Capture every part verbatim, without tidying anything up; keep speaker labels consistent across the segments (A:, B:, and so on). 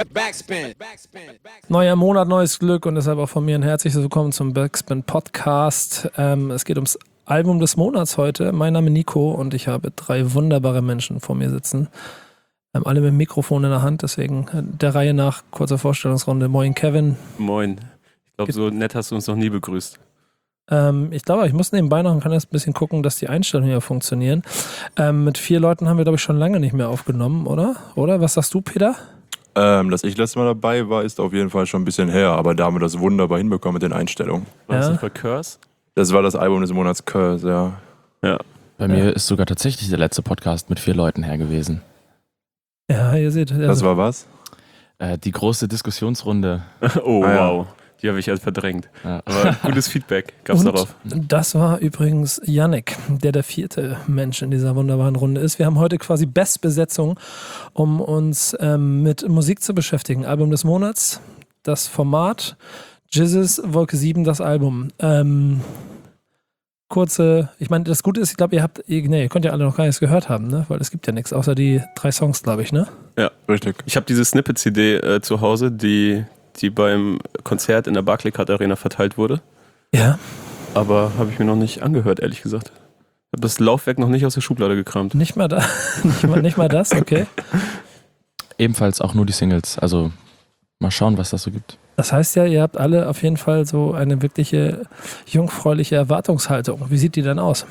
A: Backspin.
B: Neuer Monat, neues Glück und deshalb auch von mir ein herzliches Willkommen zum Backspin Podcast. Ähm, es geht ums Album des Monats heute. Mein Name ist Nico und ich habe drei wunderbare Menschen vor mir sitzen. Ähm, alle mit dem Mikrofon in der Hand, deswegen der Reihe nach kurzer Vorstellungsrunde. Moin Kevin.
C: Moin. Ich glaube, so nett hast du uns noch nie begrüßt.
B: Ähm, ich glaube, ich muss nebenbei noch ein bisschen gucken, dass die Einstellungen hier funktionieren. Ähm, mit vier Leuten haben wir, glaube ich, schon lange nicht mehr aufgenommen, oder? Oder? Was sagst du, Peter?
D: Ähm, dass ich letztes Mal dabei war, ist auf jeden Fall schon ein bisschen her, aber da haben wir das wunderbar hinbekommen mit den Einstellungen.
C: War
B: Ja.
C: das nicht bei Curse?
D: Das war das Album des Monats Curse, ja.
C: Ja.
E: Bei
B: Ja.
E: mir ist sogar tatsächlich der letzte Podcast mit vier Leuten her gewesen.
B: Ja, ihr seht. Also,
D: Das war was?
E: Äh, die große Diskussionsrunde.
C: Oh,
D: Ah, ja.
C: wow. Die habe ich halt verdrängt.
E: Ja.
C: Aber gutes Feedback gab's
B: und
C: darauf.
B: das war übrigens Yannick, der der vierte Mensch in dieser wunderbaren Runde ist. Wir haben heute quasi Bestbesetzung, um uns ähm, mit Musik zu beschäftigen. Album des Monats, das Format, Jizzes, Wolke sieben, das Album. Ähm, kurze, ich meine, das Gute ist, ich glaube, ihr habt, ihr, nee, ihr könnt ja alle noch gar nichts gehört haben, ne? Weil es gibt ja nichts, außer die drei Songs, glaube ich, ne?
C: Ja,
D: Richtig.
C: ich habe diese Snippet-C D äh, zu Hause, die, die beim Konzert in der Barclaycard Arena verteilt wurde.
B: Ja.
C: Aber habe ich mir noch nicht angehört, ehrlich gesagt. Ich habe das Laufwerk noch nicht aus der Schublade gekramt.
B: Nicht mal da, nicht, mal, nicht mal das, okay.
E: Ebenfalls auch nur die Singles. Also mal schauen, was das so gibt.
B: Das heißt ja, ihr habt alle auf jeden Fall so eine wirkliche jungfräuliche Erwartungshaltung. Wie sieht die denn aus?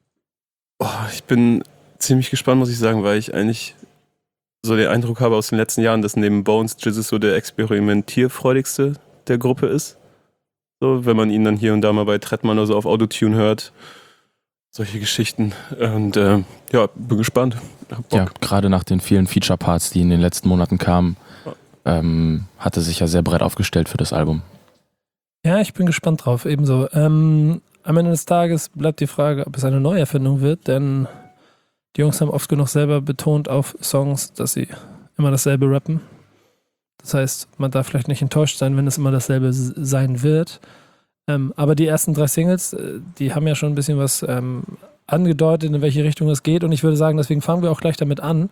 C: Oh, ich bin ziemlich gespannt, muss ich sagen, weil ich eigentlich so den Eindruck habe aus den letzten Jahren, dass neben Bones Jizzes so der experimentierfreudigste der Gruppe ist. So, wenn man ihn dann hier und da mal bei Trettmann oder so auf Autotune hört. Solche Geschichten. Und äh, ja, bin gespannt. Hab Bock.
E: Ja, gerade nach den vielen Feature-Parts, die in den letzten Monaten kamen, ähm, hatte sich ja sehr breit aufgestellt für das Album.
B: Ja, ich bin gespannt drauf, ebenso. Ähm, am Ende des Tages bleibt die Frage, ob es eine Neuerfindung wird, denn die Jungs haben oft genug selber betont auf Songs, dass sie immer dasselbe rappen. Das heißt, man darf vielleicht nicht enttäuscht sein, wenn es immer dasselbe s- sein wird. Ähm, aber die ersten drei Singles, äh, die haben ja schon ein bisschen was ähm, angedeutet, in welche Richtung es geht. Und ich würde sagen, deswegen fangen wir auch gleich damit an.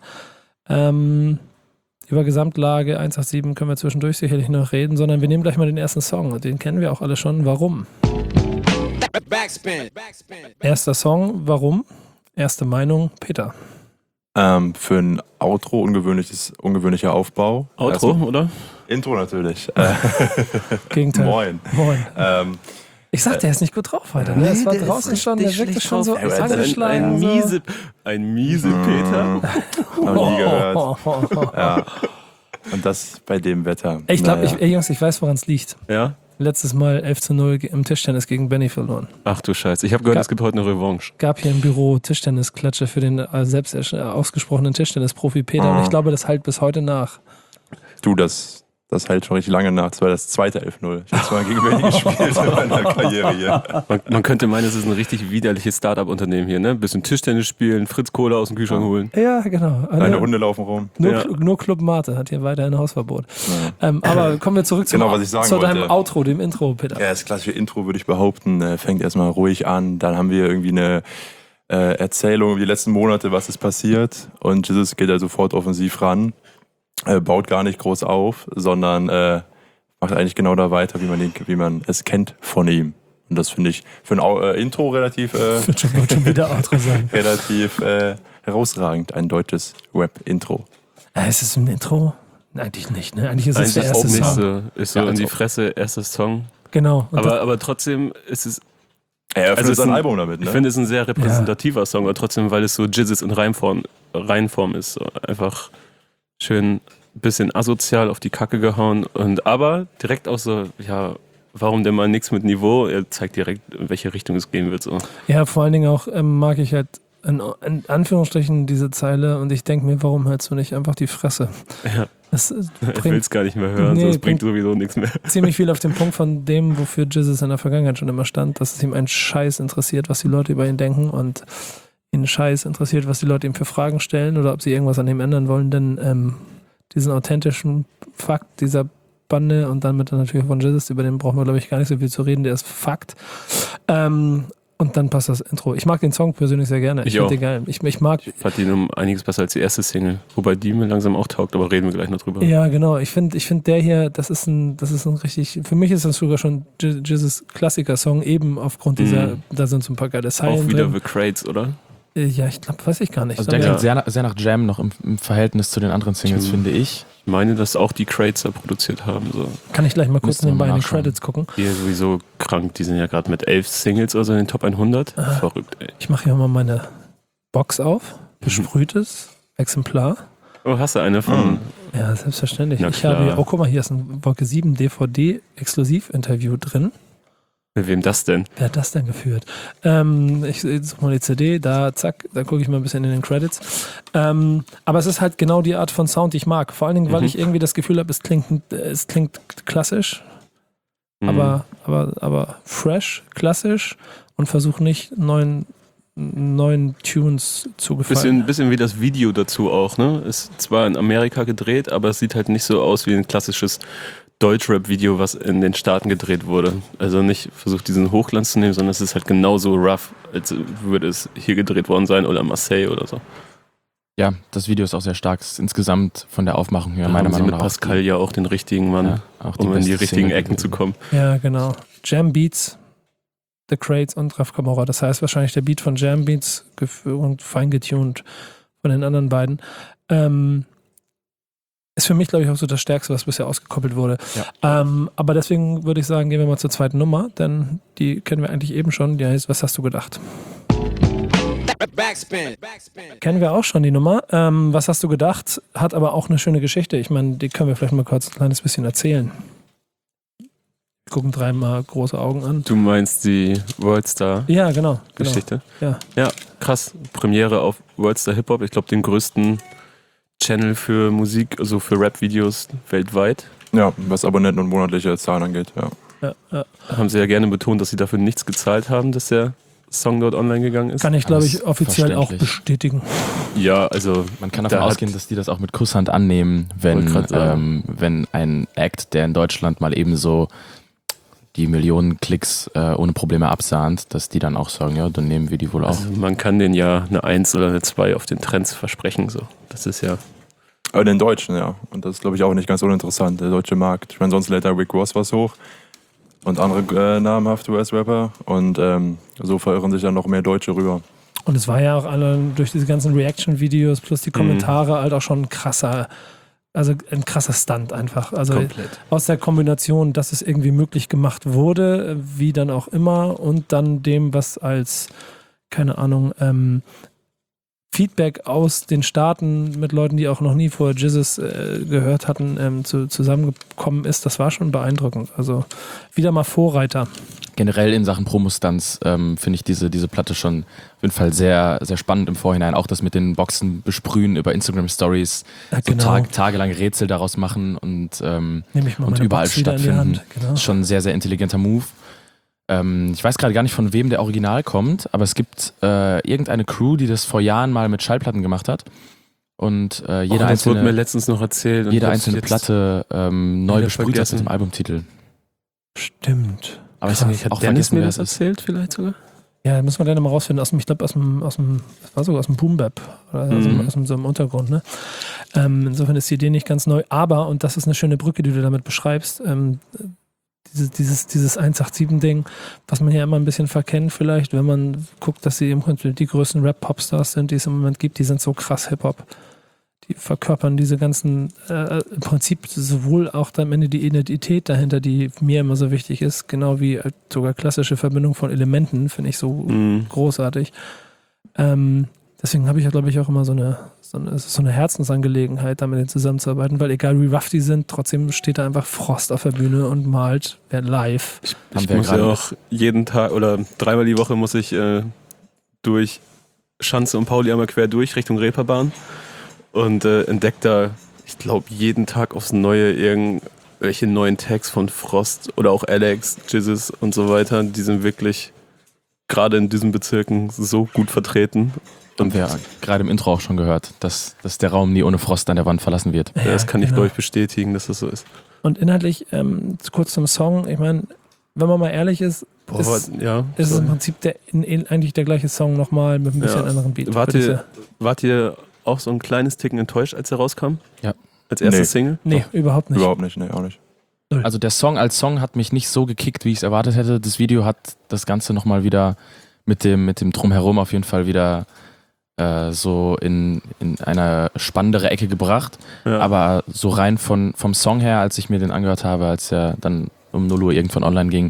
B: Ähm, über Gesamtlage eins acht sieben können wir zwischendurch sicherlich noch reden, sondern wir nehmen gleich mal den ersten Song. Und den kennen wir auch alle schon. Warum?
A: Backspin.
B: Erster Song, warum? Erste Meinung, Peter.
D: Ähm, für ein Outro ungewöhnliches, ungewöhnlicher Aufbau.
C: Outro,
D: Erstmal-
C: oder?
D: Intro natürlich. Äh,
B: Gegenteil.
D: moin.
B: Moin.
D: Ähm,
B: Ich sag, der ist nicht gut drauf heute. Ne? Es war draußen schon, der wirkte schon so
D: drauf. Ja, aber
C: Ein,
B: angeschlagen.
C: ein
B: so.
C: miese, ein miese Peter.
D: noch nie gehört.
B: Oh, oh, oh, oh.
D: Ja. Und das bei dem Wetter.
B: Ich glaube,
D: Naja.
B: ich, ey Jungs, ich weiß, woran es liegt.
C: Ja?
B: Letztes Mal elf zu null im Tischtennis gegen Benny verloren.
C: Ach du Scheiße. Ich habe gehört,
B: Ja.
C: es gibt heute eine Revanche.
B: Gab hier im Büro Tischtennisklatsche für den äh, selbst ersch- äh, ausgesprochenen Tischtennisprofi Peter. Und ich glaube, das halt bis heute nach.
D: Du, das, das hält schon richtig lange nach. Das war das zweite elf null. Ich habe zwar gegen Berlin gespielt in meiner Karriere hier.
C: Man, man könnte meinen, es ist ein richtig widerliches Start-up-Unternehmen hier, ne? Ein bisschen Tischtennis spielen, Fritz Cola aus dem Kühlschrank holen.
B: Ja, genau.
D: Deine
B: Also,
D: Hunde laufen rum.
B: nur,
C: Ja.
B: Cl- nur Club Mate hat hier weiterhin Hausverbot. Ähm, aber kommen wir zurück zum
D: Genau, was ich sagen
B: zu deinem
D: wollte.
B: Outro, dem Intro, Peter.
D: Ja, das klassische Intro würde ich behaupten, äh, fängt erstmal ruhig an. Dann haben wir irgendwie eine äh, Erzählung über die letzten Monate, was ist passiert. Und Jesus geht da sofort offensiv ran, äh, baut gar nicht groß auf, sondern äh, macht eigentlich genau da weiter, wie man, den, wie man es kennt von ihm. Und das finde ich für ein Au- äh, Intro relativ, äh,
B: Wird schon, wird schon wieder Outro sein.
D: relativ äh, herausragend. Ein deutsches Rap-Intro.
B: Äh, ist es ein Intro? Nein, eigentlich nicht, ne? Eigentlich ist es
C: Eigentlich
B: der
C: ist
B: erste
C: es nicht
B: Song.
C: so, ist so
E: Ja,
C: in
E: als
C: die
E: ob.
C: Fresse, erster Song.
B: Genau. Und
C: Aber, aber trotzdem ist es,
D: Er öffnet
C: Also es
D: sein
C: ist ein-
D: Album damit, ne?
C: ich finde es ein sehr repräsentativer Song, aber trotzdem, weil es so Jizzes in Reimform, Reinform ist. So einfach schön ein bisschen asozial auf die Kacke gehauen. Und aber direkt auch so, ja, warum denn mal nichts mit Niveau? Er zeigt direkt, in welche Richtung es gehen wird. So.
B: ja, vor allen Dingen auch ähm, mag ich halt in, in Anführungsstrichen diese Zeile und ich denke mir, warum hältst du nicht einfach die Fresse?
C: Ja.
B: Das äh,
C: Er will
B: bringt
C: es gar nicht mehr hören,
B: Nee,
C: so, es bringt
B: bringt-
C: sowieso nichts mehr.
B: ziemlich viel auf den Punkt von dem, wofür Jizzes in der Vergangenheit schon immer stand, dass es ihm einen Scheiß interessiert, was die Leute über ihn denken und ihn Scheiß interessiert, was die Leute ihm für Fragen stellen oder ob sie irgendwas an ihm ändern wollen, denn ähm, diesen authentischen Fakt dieser Bande und dann mit natürlich von Jizzes, über den brauchen wir glaube ich gar nicht so viel zu reden, der ist Fakt. Ähm, Und dann passt das Intro. Ich mag den Song persönlich sehr gerne. Ich,
C: Ich
B: finde
C: auch.
B: den geil. Ich, ich mag.
C: Ich fand ihn um einiges besser als die erste Single. Wobei die mir langsam auch taugt, aber reden wir gleich noch drüber.
B: Ja, genau. Ich finde, ich finde der hier, das ist ein, das ist ein richtig. Für mich ist das sogar schon Jizzes Klassiker-Song, eben aufgrund dieser.
C: Mhm.
B: Da sind so ein paar geile Zeilen
C: Auch wieder
B: drin.
C: The Crates, oder?
B: Äh, Ja, ich glaube, weiß ich gar nicht.
E: Also der
B: Aber
E: klingt sehr, nach- sehr nach Jam noch im, im Verhältnis zu den anderen Singles,
C: Mhm.
E: finde ich.
C: Ich meine, dass auch die Crates da produziert haben. So.
B: kann ich gleich mal kurz
E: Müsste man
B: nebenbei in die
E: nachschauen.
B: Credits gucken.
C: Die ist sowieso krank. Die sind ja gerade mit elf Singles oder so in den Top hundert.
B: Ah.
C: Verrückt, ey.
B: Ich mache hier mal meine Box auf. Besprühtes Exemplar.
C: Oh, hast du eine von...
B: Ja, selbstverständlich.
C: Na
B: ich
C: klar.
B: habe hier, oh, guck mal, hier ist ein Wolke sieben D V D-Exklusiv-Interview drin.
C: Mit wem das denn?
B: Wer hat das denn geführt? Ähm, ich suche mal die C D, da, zack, da gucke ich mal ein bisschen in den Credits. Ähm, aber es ist halt genau die Art von Sound, die ich mag. Vor allen Dingen, weil
C: Mhm.
B: ich irgendwie das Gefühl habe, es klingt, es klingt klassisch,
C: Mhm.
B: aber, aber, aber fresh, klassisch und versuche nicht neuen, neuen Tunes zu gefallen.
C: Bisschen, bisschen wie das Video dazu auch, ne? Ist zwar in Amerika gedreht, aber es sieht halt nicht so aus wie ein klassisches Deutschrap-Video, was in den Staaten gedreht wurde. Also nicht versucht, diesen Hochglanz zu nehmen, sondern es ist halt genauso rough, als würde es hier gedreht worden sein oder Marseille oder so.
E: Ja, das Video ist auch sehr stark. Es ist insgesamt von der Aufmachung her,
C: Da
E: meiner
C: haben sie
E: Meinung
C: mit
E: nach.
C: Pascal ja auch den richtigen Mann,
E: ja, auch
C: um in die
E: beste
C: richtigen
E: Single
C: Ecken zu
E: gewesen.
C: kommen.
B: Ja, genau. Jam Beats, The Crates und Raf Camorra. Das heißt wahrscheinlich der Beat von Jam Beats gef- und fein getuned von den anderen beiden. Ähm, ist für mich, glaube ich, auch so das Stärkste, was bisher ausgekoppelt wurde.
E: Ja.
B: Ähm, aber deswegen würde ich sagen, gehen wir mal zur zweiten Nummer, denn die kennen wir eigentlich eben schon. Die heißt, was hast du gedacht?
A: Backspin. Backspin.
B: Kennen wir auch schon die Nummer. Ähm, was hast du gedacht? Hat aber auch eine schöne Geschichte. Ich meine, die können wir vielleicht mal kurz ein kleines bisschen erzählen. Wir gucken dreimal große Augen an.
C: Du meinst die Worldstar-Geschichte?
B: Ja, genau. genau. Ja.
C: Ja, krass. Premiere auf Worldstar Hip Hop. Ich glaube, den größten Channel für Musik, also für Rap-Videos weltweit.
D: Ja, was Abonnenten und monatliche Zahlen angeht, ja.
B: Ja, ja.
C: Haben sie ja gerne betont, dass sie dafür nichts gezahlt haben, dass der Song dort online gegangen ist.
B: Kann ich, glaube ich,
E: Alles
B: offiziell auch
E: verständlich.
B: bestätigen.
C: Ja, also
E: Man kann davon
C: Da hat-
E: ausgehen, dass die das auch mit Kusshand annehmen, wenn,
C: Wollte grad sagen.
E: ähm, wenn ein Act, der in Deutschland mal eben so die Millionen Klicks äh, ohne Probleme absahnt, dass die dann auch sagen, ja, dann nehmen wir die wohl auch.
C: Also man kann den ja eine eins oder eine zwei auf den Trends versprechen. So. Das ist ja.
D: Aber den Deutschen, ja. Und das ist, glaube ich, auch nicht ganz uninteressant, der deutsche Markt. Ich meine, sonst lädt der Rick Ross was hoch und andere äh, namhafte U S-Rapper. Und ähm, so verirren sich dann noch mehr Deutsche rüber.
B: Und es war ja auch alle durch diese ganzen Reaction-Videos plus die Kommentare halt auch schon ein krasser, also ein krasser Stunt einfach. Also
C: Komplett.
B: aus der Kombination, dass es irgendwie möglich gemacht wurde, wie dann auch immer, und dann dem, was als, keine Ahnung, ähm, Feedback aus den Staaten mit Leuten, die auch noch nie vorher Jizzes äh, gehört hatten, ähm, zu, zusammengekommen ist, das war schon beeindruckend. Also wieder mal Vorreiter.
E: Generell in Sachen Promo-Stunts ähm, finde ich diese, diese Platte schon auf jeden Fall sehr, sehr spannend im Vorhinein. Auch das mit den Boxen besprühen über Instagram-Stories,
B: Ja,
E: so
B: genau.
E: tag, tagelang Rätsel daraus machen und, ähm,
B: Nehme ich mal
E: und
B: meine
E: überall
B: Box wieder in die
E: stattfinden.
B: Hand. Genau.
E: ist schon ein sehr, sehr intelligenter Move. Ähm, ich weiß gerade gar nicht, von wem der Original kommt, aber es gibt äh, irgendeine Crew, die das vor Jahren mal mit Schallplatten gemacht hat. Und äh, jede
C: oh, das wurde mir
E: einzelne,
C: letztens noch erzählt. und
E: jede
C: ich hab's
E: einzelne
C: jetzt
E: Platte ähm, neu
C: wieder
E: besprüht hat
C: vergessen.
E: mit dem Albumtitel.
B: Stimmt.
E: Aber ich
C: Krass,
E: habe
C: hat
E: auch
C: Dennis
E: vergessen,
C: mir
E: wer
C: das
E: es ist.
C: erzählt vielleicht sogar?
B: Ja, müssen wir dann mal rausfinden. Aus dem, ich glaube, aus dem, aus dem, das war sogar aus dem Boom-Bap. Oder aus, dem,
C: Mhm.
B: aus dem, so einem Untergrund. Ne? Ähm, insofern ist die Idee nicht ganz neu. Aber, und das ist eine schöne Brücke, die du damit beschreibst, ähm, dieses, dieses, dieses eins acht sieben-Ding, was man ja immer ein bisschen verkennt vielleicht, wenn man guckt, dass sie im Prinzip die größten Rap-Popstars sind, die es im Moment gibt, die sind so krass Hip-Hop. Die verkörpern diese ganzen, äh, im Prinzip sowohl auch am Ende die Identität dahinter, die mir immer so wichtig ist, genau wie äh, sogar klassische Verbindung von Elementen, finde ich so
C: Mhm.
B: großartig. Ähm, deswegen habe ich ja, glaube ich, auch immer so eine, so eine, es ist so eine Herzensangelegenheit, da mit denen zusammenzuarbeiten, weil egal wie rough die sind, trotzdem steht da einfach Frost auf der Bühne und malt wer live.
E: Haben
C: Ich
E: wir
C: muss ja
E: gerade-
C: auch jeden Tag oder dreimal die Woche muss ich äh, durch Schanze und Pauli einmal quer durch Richtung Reeperbahn und äh, entdecke da, ich glaube, jeden Tag aufs Neue irgendwelche neuen Tags von Frost oder auch Alex, Jizzes und so weiter. Die sind wirklich gerade in diesen Bezirken so gut vertreten.
E: Haben
C: Und
E: wir gerade im Intro auch schon gehört, dass, dass der Raum nie ohne Frost an der Wand verlassen wird.
C: ja, das kann ich,
B: genau.
C: glaube ich, bestätigen, dass das so ist.
B: Und inhaltlich, ähm, kurz zum Song, ich meine, wenn man mal ehrlich ist,
C: Boah,
B: ist,
C: wart- ja,
B: ist es
C: sorry.
B: im Prinzip der, in, in, eigentlich der gleiche Song nochmal mit ein bisschen
C: Ja.
B: anderen Beat.
C: Wart
B: würde ich
C: ihr,
B: sagen.
C: wart ihr auch so ein kleines Ticken enttäuscht, als er rauskam?
E: Ja.
C: Als erste
D: Nee.
C: Single?
B: Nee, überhaupt nicht.
D: Überhaupt nicht, nee, auch nicht.
E: Also der Song als Song hat mich nicht so gekickt, wie ich es erwartet hätte. Das Video hat das Ganze nochmal wieder mit dem, mit dem Drumherum auf jeden Fall wieder äh, so in, in eine spannendere Ecke gebracht.
C: Ja.
E: Aber so rein von, vom Song her, als ich mir den angehört habe, als er dann um null Uhr irgendwann online ging,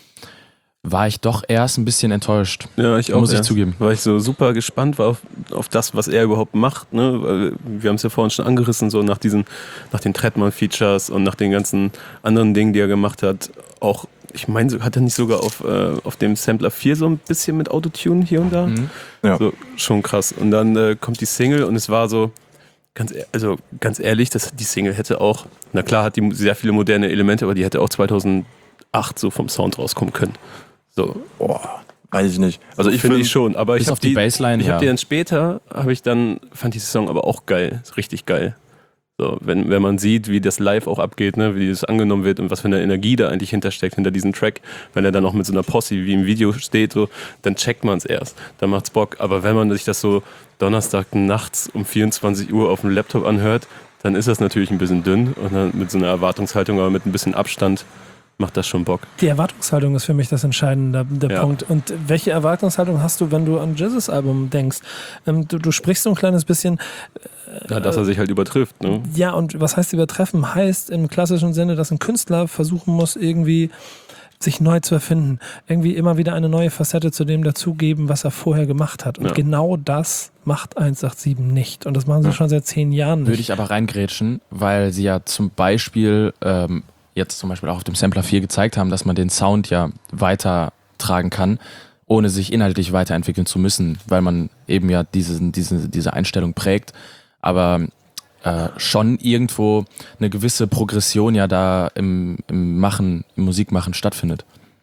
E: war ich doch erst ein bisschen enttäuscht.
C: Ja, ich auch.
E: Muss ich
C: ja.
E: zugeben.
C: Weil ich so super gespannt war auf, auf das, was er überhaupt macht. Ne? Weil wir haben es ja vorhin schon angerissen, so nach diesen, nach den Trettmann-Features und nach den ganzen anderen Dingen, die er gemacht hat. Auch, ich meine, so- hat er nicht sogar auf, äh, auf dem Sampler vier so ein bisschen mit Autotune hier und da?
E: Mhm.
D: Ja.
C: So, schon krass. Und dann äh, kommt die Single und es war so, ganz, e- also ganz ehrlich, das, die Single hätte auch, na klar hat die sehr viele moderne Elemente, aber die hätte auch zweitausendacht so vom Sound rauskommen können. So,
D: Boah, weiß ich nicht. Also ich
C: finde
D: finde
C: ich schon, aber ich
E: Bis
C: habe
E: auf die Bassline,
C: ich
E: ja.
C: habe die dann später, habe ich dann, fand die Song aber auch geil, ist richtig geil. So, wenn, wenn man sieht, wie das live auch abgeht, ne, wie das angenommen wird und was für eine Energie da eigentlich hintersteckt, hinter diesem Track, wenn er dann auch mit so einer Posse wie im Video steht, so, dann checkt man es erst, dann macht's Bock. Aber wenn man sich das so Donnerstag nachts um vierundzwanzig Uhr auf dem Laptop anhört, dann ist das natürlich ein bisschen dünn und dann mit so einer Erwartungshaltung, aber mit ein bisschen Abstand macht das schon Bock.
B: Die Erwartungshaltung ist für mich das Entscheidende, der
C: Ja.
B: Punkt. Und welche Erwartungshaltung hast du, wenn du an Jizzes Album denkst? Ähm, du, du sprichst so ein kleines bisschen,
C: Ja, dass er sich halt übertrifft, ne?
B: ja, und was heißt übertreffen? Heißt im klassischen Sinne, dass ein Künstler versuchen muss, irgendwie sich neu zu erfinden. Irgendwie immer wieder eine neue Facette zu dem dazugeben, was er vorher gemacht hat. Und
C: Ja.
B: genau das macht eins acht sieben nicht. Und das machen sie schon seit zehn Jahren nicht.
E: Würde ich aber reingrätschen, weil sie ja zum Beispiel ähm, jetzt zum Beispiel auch auf dem Sampler vier gezeigt haben, dass man den Sound ja weitertragen kann, ohne sich inhaltlich weiterentwickeln zu müssen, weil man eben ja diese, diese, diese Einstellung prägt, aber äh, schon irgendwo eine gewisse Progression ja da im, im Machen, im Musikmachen stattfindet.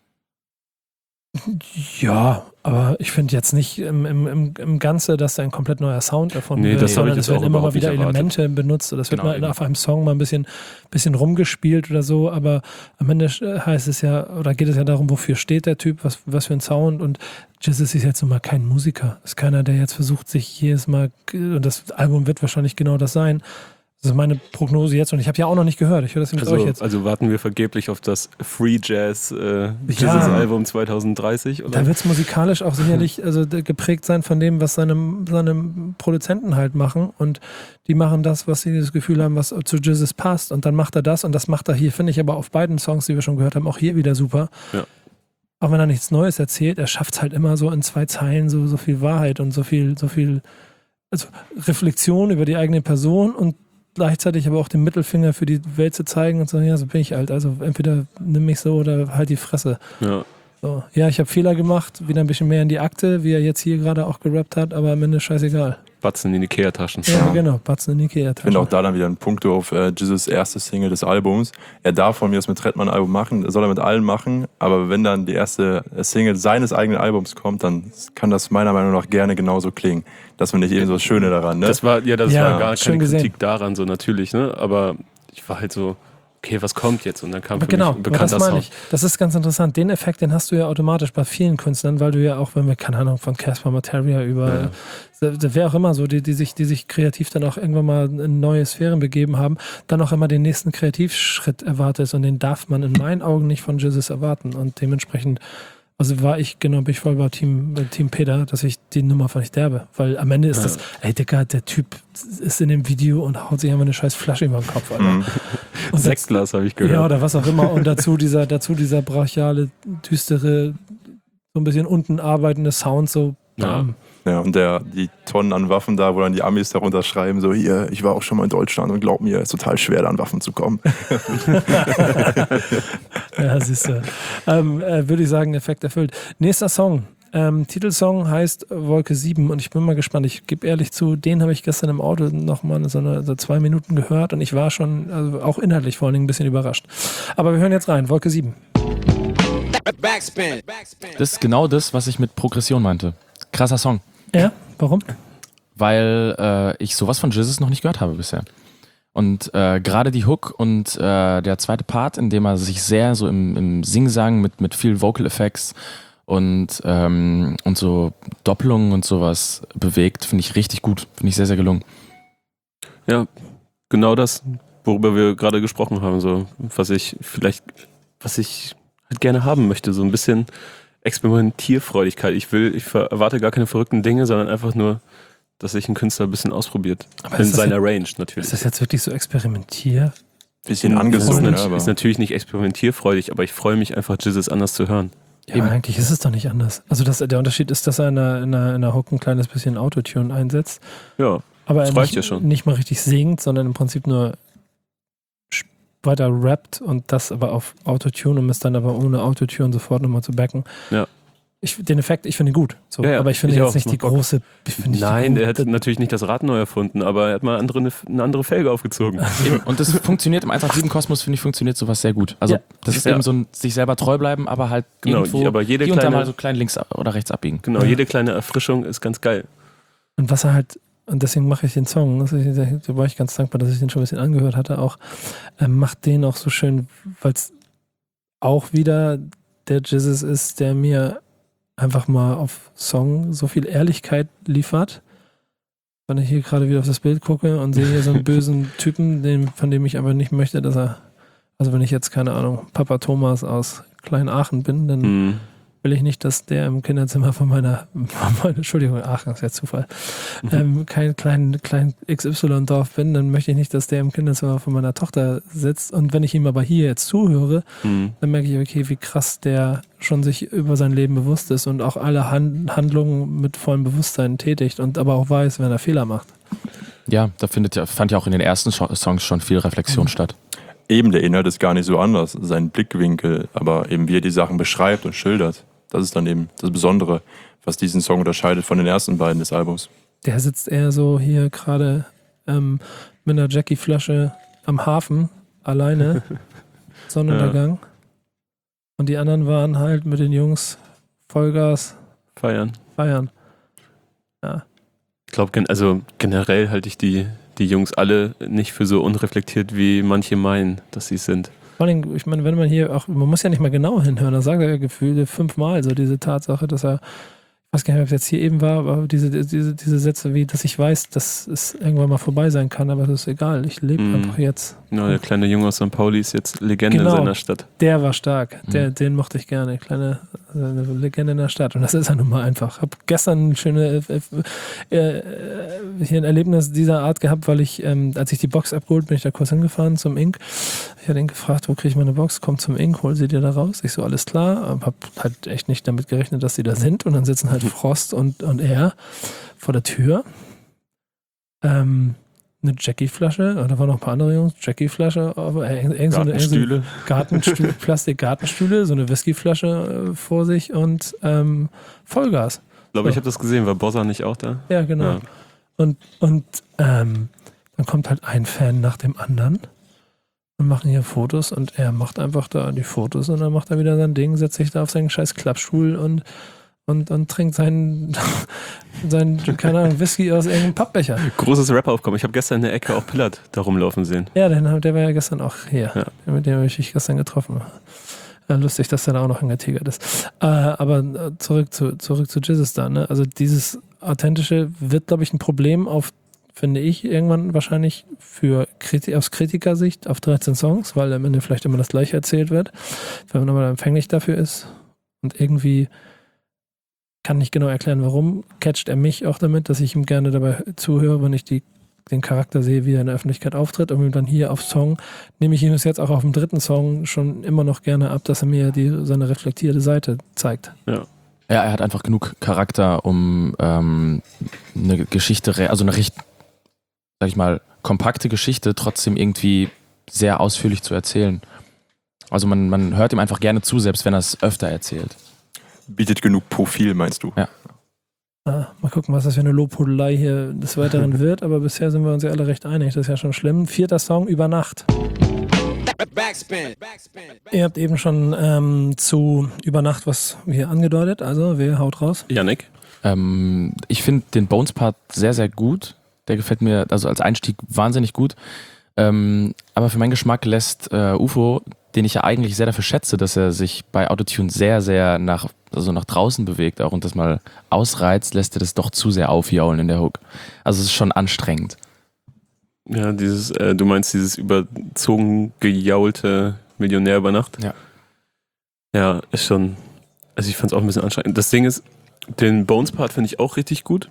B: Ja, aber ich finde jetzt nicht im, im, im, im Ganze, dass da ein komplett neuer Sound erfunden
C: Nee,
B: wird,
C: das habe
B: sondern
C: ich
B: es
C: jetzt
B: werden
C: auch
B: immer mal
C: überhaupt nicht
B: wieder
C: erwartet.
B: Elemente benutzt oder es wird
E: Genau,
B: mal
E: eben.
B: auf einem Song mal ein bisschen, bisschen rumgespielt oder so, aber am Ende äh, heißt es ja, oder geht es ja darum, wofür steht der Typ, was, was für ein Sound, und Jesus ist jetzt nun mal kein Musiker. Ist keiner, der jetzt versucht, sich jedes Mal, und das Album wird wahrscheinlich genau das sein. Das ist meine Prognose jetzt, und ich habe ja auch noch nicht gehört. Ich höre das mit euch
C: Also,
B: jetzt.
C: also warten wir vergeblich auf das Free Jazz äh,
B: Ja.
C: Jesus Album zwanzig dreißig, oder?
B: Da wird es musikalisch auch sicherlich also d- geprägt sein von dem, was seine, seine Produzenten halt machen. Und die machen das, was sie das Gefühl haben, was zu Jesus passt. Und dann macht er das. Und das macht er hier, finde ich, aber auf beiden Songs, die wir schon gehört haben, auch hier wieder super.
C: Ja.
B: Auch wenn er nichts Neues erzählt, er schafft es halt immer so in zwei Zeilen so, so viel Wahrheit und so viel, so viel also Reflexion über die eigene Person und gleichzeitig aber auch den Mittelfinger für die Welt zu zeigen und zu sagen, ja, so bin ich halt. Also entweder nimm mich so oder halt die Fresse.
C: Ja.
B: So. Ja, ich habe Fehler gemacht, wieder ein bisschen mehr in die Akte, wie er jetzt hier gerade auch gerappt hat, aber am Ende scheißegal.
C: Batzen in die Ikea-Taschen.
B: Ja, genau, Batzen in die
D: Ich finde
B: Ikea-Tasche.
D: auch da dann wieder ein Punkt auf äh, Jesus erste Single des Albums. Er darf von mir das mit Trettmann-Album machen, soll er mit allen machen, aber wenn dann die erste Single seines eigenen Albums kommt, dann kann das meiner Meinung nach gerne genauso klingen. Das finde ich eben so das Schöne daran. Ne?
C: Das war, ja, das
B: Ja,
C: war gar
B: schön
C: keine
B: gesehen.
C: Kritik daran, so natürlich, ne? Aber ich war halt so, okay, was kommt jetzt? Und dann kam
B: Aber
C: für
B: genau,
C: mich ein
B: aber
C: bekannter
B: das meine
C: Sound.
B: ich. Das ist ganz interessant. Den Effekt, den hast du ja automatisch bei vielen Künstlern, weil du ja auch, wenn wir, keine Ahnung, von Casper Materia über, ja. wer auch immer so, die, die, sich, die sich kreativ dann auch irgendwann mal in neue Sphären begeben haben, dann auch immer den nächsten Kreativschritt erwartet, und den darf man in meinen Augen nicht von Jesus erwarten, und dementsprechend, also war ich, genau, bin ich voll bei Team, bei Team Peter, dass ich die Nummer fand ich derbe, weil am Ende ist
C: Ja.
B: das, ey Digga, der Typ ist in dem Video und haut sich einfach eine scheiß Flasche über den Kopf, Alter.
D: Mhm.
B: Und das-
C: Sektglas habe ich gehört.
B: ja, oder was auch immer. Und dazu dieser, dazu dieser brachiale, düstere, so ein bisschen unten arbeitende Sound, so bam.
D: Ja, und der, die Tonnen an Waffen da, wo dann die Amis darunter schreiben, so hier, ich war auch schon mal in Deutschland und glaub mir, es ist total schwer, da an Waffen zu kommen.
B: Ja, siehst du. Ähm, äh, würde ich sagen, Effekt erfüllt. Nächster Song. Ähm, Titelsong heißt Wolke sieben, und ich bin mal gespannt. Ich gebe ehrlich zu, den habe ich gestern im Auto nochmal so, eine, so zwei Minuten gehört, und ich war schon, also auch inhaltlich vor allen Dingen ein bisschen überrascht. Aber wir hören jetzt rein, Wolke sieben.
A: Backspin. Backspin.
E: Das ist genau das, was ich mit Progression meinte. Krasser Song.
B: Ja, warum?
E: Weil äh, ich sowas von Jesus noch nicht gehört habe bisher. Und äh, gerade die Hook und äh, der zweite Part, in dem er sich sehr so im, im Singsang mit, mit viel Vocal Effects und, ähm, und so Doppelungen und sowas bewegt, finde ich richtig gut. Finde ich sehr, sehr gelungen.
C: Ja, genau das, worüber wir gerade gesprochen haben, so was ich vielleicht, was ich halt gerne haben möchte, so ein bisschen Experimentierfreudigkeit. Ich will, ich erwarte gar keine verrückten Dinge, sondern einfach nur, dass sich ein Künstler ein bisschen ausprobiert.
B: Aber
C: in
B: ist das
C: seiner
B: jetzt-
C: Range natürlich.
B: Ist das jetzt wirklich so experimentier?
D: Bisschen
C: Das ist,
D: angesungen,
C: nat-
D: ne, aber
C: ist natürlich nicht experimentierfreudig, aber ich freue mich einfach, Jizzes anders zu hören.
B: Ja,
E: Eben.
B: aber eigentlich ist es doch nicht anders. Also das, der Unterschied ist, dass er in einer, in einer, in einer Hook ein kleines bisschen Autotune einsetzt.
C: Ja,
B: Aber
C: Das
B: er
C: reicht
B: nicht,
C: ja schon.
B: nicht mal richtig singt, sondern im Prinzip nur sch- weiter rappt und das aber auf Autotune, um es dann aber ohne Autotune sofort nochmal zu backen.
C: Ja.
B: Ich, den Effekt, ich finde ihn gut. So,
C: Ja, ja,
B: aber ich finde
C: ich
B: jetzt
C: auch.
B: nicht die
C: Macht Bock.
B: große. ich finde nicht die
C: nein, er hat
B: große-
C: natürlich nicht das Rad neu erfunden, aber er hat mal andere, eine andere Felge aufgezogen.
E: Eben. Und das funktioniert im eins acht sieben Kosmos, finde ich, funktioniert sowas sehr gut. Also
B: Ja.
E: das ist
C: Ja.
E: eben so ein sich selber treu bleiben, aber halt
C: Genau,
E: irgendwo
C: aber jede
E: hier und da
C: kleine-
E: mal so klein links oder rechts abbiegen.
C: Genau,
B: Ja.
C: jede kleine Erfrischung ist ganz geil.
B: Und was er halt, und deswegen mache ich den Song, also ich, da war ich ganz dankbar, dass ich den schon ein bisschen angehört hatte, auch, ähm, macht den auch so schön, weil es auch wieder der Jizzes ist, der mir einfach mal auf Song so viel Ehrlichkeit liefert. Wenn ich hier gerade wieder auf das Bild gucke und sehe hier so einen bösen Typen, den, von dem ich aber nicht möchte, dass er, also wenn ich jetzt, keine Ahnung, Papa Thomas aus Kleinaachen bin, dann
C: Hm.
B: will ich nicht, dass der im Kinderzimmer von meiner, von meiner Entschuldigung, Aachen ist ja Zufall, ähm, kein klein, klein X Y-Dorf bin, dann möchte ich nicht, dass der im Kinderzimmer von meiner Tochter sitzt. Und wenn ich ihm aber hier jetzt zuhöre,
C: Hm.
B: dann merke ich, okay, wie krass der schon sich über sein Leben bewusst ist und auch alle Han- Handlungen mit vollem Bewusstsein tätigt und aber auch weiß, wenn er Fehler macht.
E: Ja, da findet ja, fand ja auch in den ersten Scho- Songs schon viel Reflexion statt.
D: eben der Inhalt ist gar nicht so anders, sein Blickwinkel, aber eben wie er die Sachen beschreibt und schildert. Das ist dann eben das Besondere, was diesen Song unterscheidet von den ersten beiden des Albums.
B: Der sitzt eher so hier gerade ähm, mit einer Jackie-Flasche am Hafen, alleine, Sonnenuntergang. Und die anderen waren halt mit den Jungs Vollgas
C: Feiern.
B: feiern.
C: Ich glaube, gen also generell halte ich die, die Jungs alle nicht für so unreflektiert, wie manche meinen, dass sie es sind.
B: Vor allem, ich meine, wenn man hier auch, man muss ja nicht mal genau hinhören, da sagt er ja gefühlt fünfmal so diese Tatsache, dass er, ich weiß gar nicht, ob es jetzt hier eben war, aber diese, diese, diese Sätze wie, dass ich weiß, dass es irgendwann mal vorbei sein kann, aber das ist egal, ich lebe
C: Mhm.
B: einfach jetzt.
C: Genau, der kleine Junge aus Sankt Pauli ist jetzt Legende
B: Genau.
C: in seiner Stadt.
B: Der war stark, der,
E: Mhm.
B: den mochte ich gerne, kleine äh, eine Legende in der Stadt und das ist er nun mal einfach. Hab gestern ein schönes äh, äh, äh, hier ein Erlebnis dieser Art gehabt, weil ich, ähm, als ich die Box abgeholt, bin ich da kurz hingefahren zum Ink. Ich hatte ihn gefragt, wo kriege ich meine Box? Komm zum Ink, hol sie dir da raus. Ich so, alles klar. Hab halt echt nicht damit gerechnet, dass sie da sind und dann sitzen halt Frost und, und er vor der Tür. Ähm, eine Jackie-Flasche, da waren noch ein paar andere Jungs, Jackie-Flasche, aber äh, irgend so eine, irgend so eine
C: Gartenstühle.
B: Gartenstühle, Plastik-Gartenstühle, so eine Whiskyflasche äh, vor sich und ähm, Vollgas.
C: Ich glaube, ich
B: So.
C: habe das gesehen. War Bossa nicht auch da?
B: Ja, genau.
C: Ja.
B: Und, und ähm, dann kommt halt ein Fan nach dem anderen und machen hier Fotos und er macht einfach da die Fotos und dann macht er wieder sein Ding, setzt sich da auf seinen scheiß Klappstuhl und, und, und trinkt seinen, seinen, keine Ahnung, Whisky aus irgendeinem Pappbecher.
C: Großes Rap-Aufkommen. Ich habe gestern in der Ecke auch Pillard da rumlaufen sehen.
B: Ja, den, der war ja gestern auch hier.
C: Ja.
B: Mit dem habe ich dich gestern getroffen. Ja, lustig, dass der da auch noch angetigert ist. Äh, aber äh, zurück zu, zurück zu Jizzes da, ne? Also dieses Authentische wird, glaube ich, ein Problem auf, finde ich, irgendwann wahrscheinlich für Kriti aus Kritikersicht auf dreizehn Songs, weil am Ende vielleicht immer das Gleiche erzählt wird. Wenn man aber empfänglich dafür ist und irgendwie kann nicht genau erklären, warum, catcht er mich auch damit, dass ich ihm gerne dabei zuhöre, wenn ich die den Charakter sehe, wie er in der Öffentlichkeit auftritt und dann hier auf Song, nehme ich ihm das jetzt auch auf dem dritten Song schon immer noch gerne ab, dass er mir die, seine reflektierte Seite zeigt.
E: Ja, er hat einfach genug Charakter, um ähm, eine Geschichte, re- also eine recht, sag ich mal, kompakte Geschichte trotzdem irgendwie sehr ausführlich zu erzählen. Also man, man hört ihm einfach gerne zu, selbst wenn er es öfter erzählt.
D: Bietet genug Profil, meinst du?
E: Ja.
B: Ah, mal gucken, was das für eine Lobhudelei hier des Weiteren wird, aber bisher sind wir uns ja alle recht einig, das ist ja schon schlimm. Vierter Song, Über Nacht.
A: Backspin. Backspin.
B: Ihr habt eben schon ähm, zu Über Nacht was hier angedeutet, also wer haut raus?
C: Yannick?
E: Ähm, ich finde den Bones-Part sehr, sehr gut. Der gefällt mir also als Einstieg wahnsinnig gut. Ähm, aber für meinen Geschmack lässt äh, U F O, den ich ja eigentlich sehr dafür schätze, dass er sich bei Autotune sehr, sehr nach, also nach draußen bewegt auch und das mal ausreizt, lässt er das doch zu sehr aufjaulen in der Hook. Also es ist schon anstrengend.
C: Ja, dieses, äh, du meinst dieses überzogen gejaulte Millionär über Nacht?
E: Ja.
C: Ja, ist schon, also ich fand es auch ein bisschen anstrengend. Das Ding ist, den Bones-Part finde ich auch richtig gut.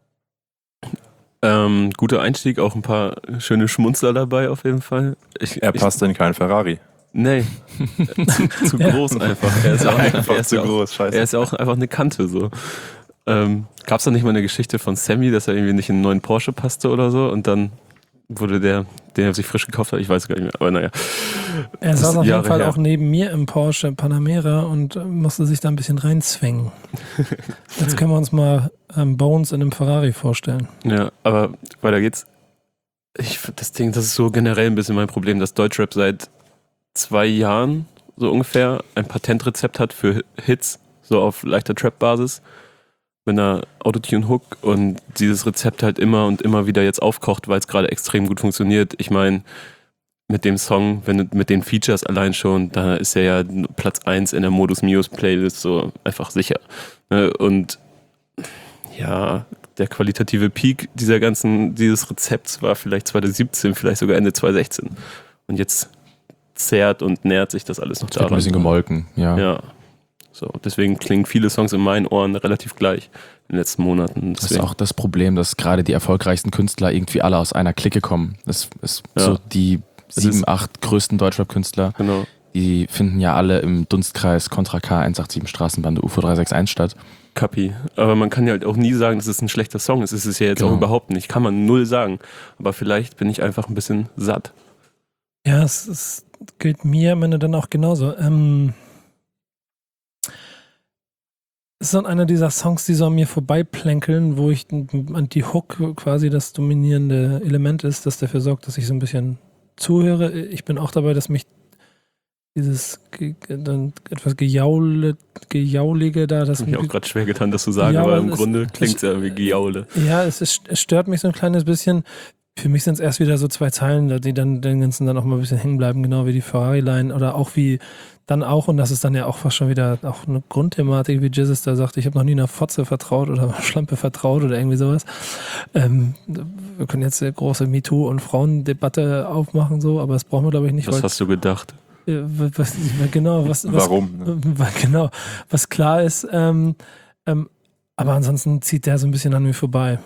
C: Ähm, guter Einstieg, auch ein paar schöne Schmunzler dabei auf jeden Fall. Ich,
D: Er passt in kein Ferrari.
C: Nee, zu, zu groß einfach. Er ist ja auch,
D: Einfach
C: er ist
D: zu
C: ja auch,
D: groß, scheiße.
C: er ist ja auch einfach eine Kante so. Ähm, Gab es da nicht mal eine Geschichte von Sammy, dass er irgendwie nicht in einen neuen Porsche passte oder so und dann wurde der, der sich frisch gekauft hat, ich weiß gar nicht mehr, aber naja.
B: Er
C: Das
B: saß
C: ist
B: auf jeden
C: Jahre
B: Fall
C: her.
B: auch neben mir im Porsche Panamera und musste sich da ein bisschen reinzwängen. Jetzt können wir uns mal ähm, Bones in einem Ferrari vorstellen.
C: Ja, aber weiter geht's. Ich, das Ding, das ist so generell ein bisschen mein Problem, dass Deutschrap seit zwei Jahren so ungefähr ein Patentrezept hat für Hits, so auf leichter Trap-Basis, mit einer Autotune-Hook und dieses Rezept halt immer und immer wieder jetzt aufkocht, weil es gerade extrem gut funktioniert. Ich meine, mit dem Song, wenn du- mit den Features allein schon, da ist er ja Platz eins in der Modus Mios Playlist so einfach sicher. Ne? Und ja, der qualitative Peak dieser ganzen, dieses Rezepts war vielleicht zwanzig siebzehn, vielleicht sogar Ende zwanzig sechzehn. Und jetzt zerrt und nähert sich das alles noch
E: Es wird ein
C: daran.
E: bisschen gemolken, ja.
C: Ja. So, deswegen klingen viele Songs in meinen Ohren relativ gleich in den letzten Monaten.
E: Das ist
C: Deswegen,
E: auch das Problem, dass gerade die erfolgreichsten Künstler irgendwie alle aus einer Clique kommen. Das ist
C: Ja.
E: so die
C: Es
E: sieben,
C: ist-
E: acht größten Deutschrap-Künstler,
C: genau.
E: die finden ja alle im Dunstkreis Contra K eins acht sieben Straßenbande U F O drei sechs eins statt.
C: Kapi. Aber man kann ja halt auch nie sagen, dass es ein schlechter Song ist. Es ist ja jetzt
E: Genau.
C: auch überhaupt nicht. Kann man null sagen. Aber vielleicht bin ich einfach ein bisschen satt.
B: Ja, es, es gilt mir am Ende dann auch genauso. Ähm, es ist dann einer dieser Songs, die so an mir vorbeiplänkeln, wo ich an die Hook quasi das dominierende Element ist, das dafür sorgt, dass ich so ein bisschen zuhöre. Ich bin auch dabei, dass mich dieses ge, ge, dann etwas Gejaule, Gejaulige da, das
C: Ich habe mich auch gerade schwer getan, das zu sagen,
B: Ja,
C: aber
B: aber
C: im
B: es-
C: Grunde
B: es-
C: klingt es ja wie Giaule.
B: Ja, es, ist, es stört mich so ein kleines bisschen. Für mich sind es erst wieder so zwei Zeilen, die dann den ganzen dann auch mal ein bisschen hängen bleiben, genau wie die Ferrari-Line oder auch wie dann auch, und das ist dann ja auch fast schon wieder auch eine Grundthematik, wie Jesus da sagt, ich habe noch nie einer Fotze vertraut oder Schlampe vertraut oder irgendwie sowas. Ähm, wir können jetzt eine große MeToo- und Frauendebatte aufmachen, so, aber das brauchen wir, glaube ich, nicht.
C: Was
B: weil-
C: hast du gedacht?
B: äh, was, genau, was, was,
D: Warum? Ne?
B: äh, Genau, was klar ist. Ähm, ähm, aber ansonsten zieht der so ein bisschen an mir vorbei.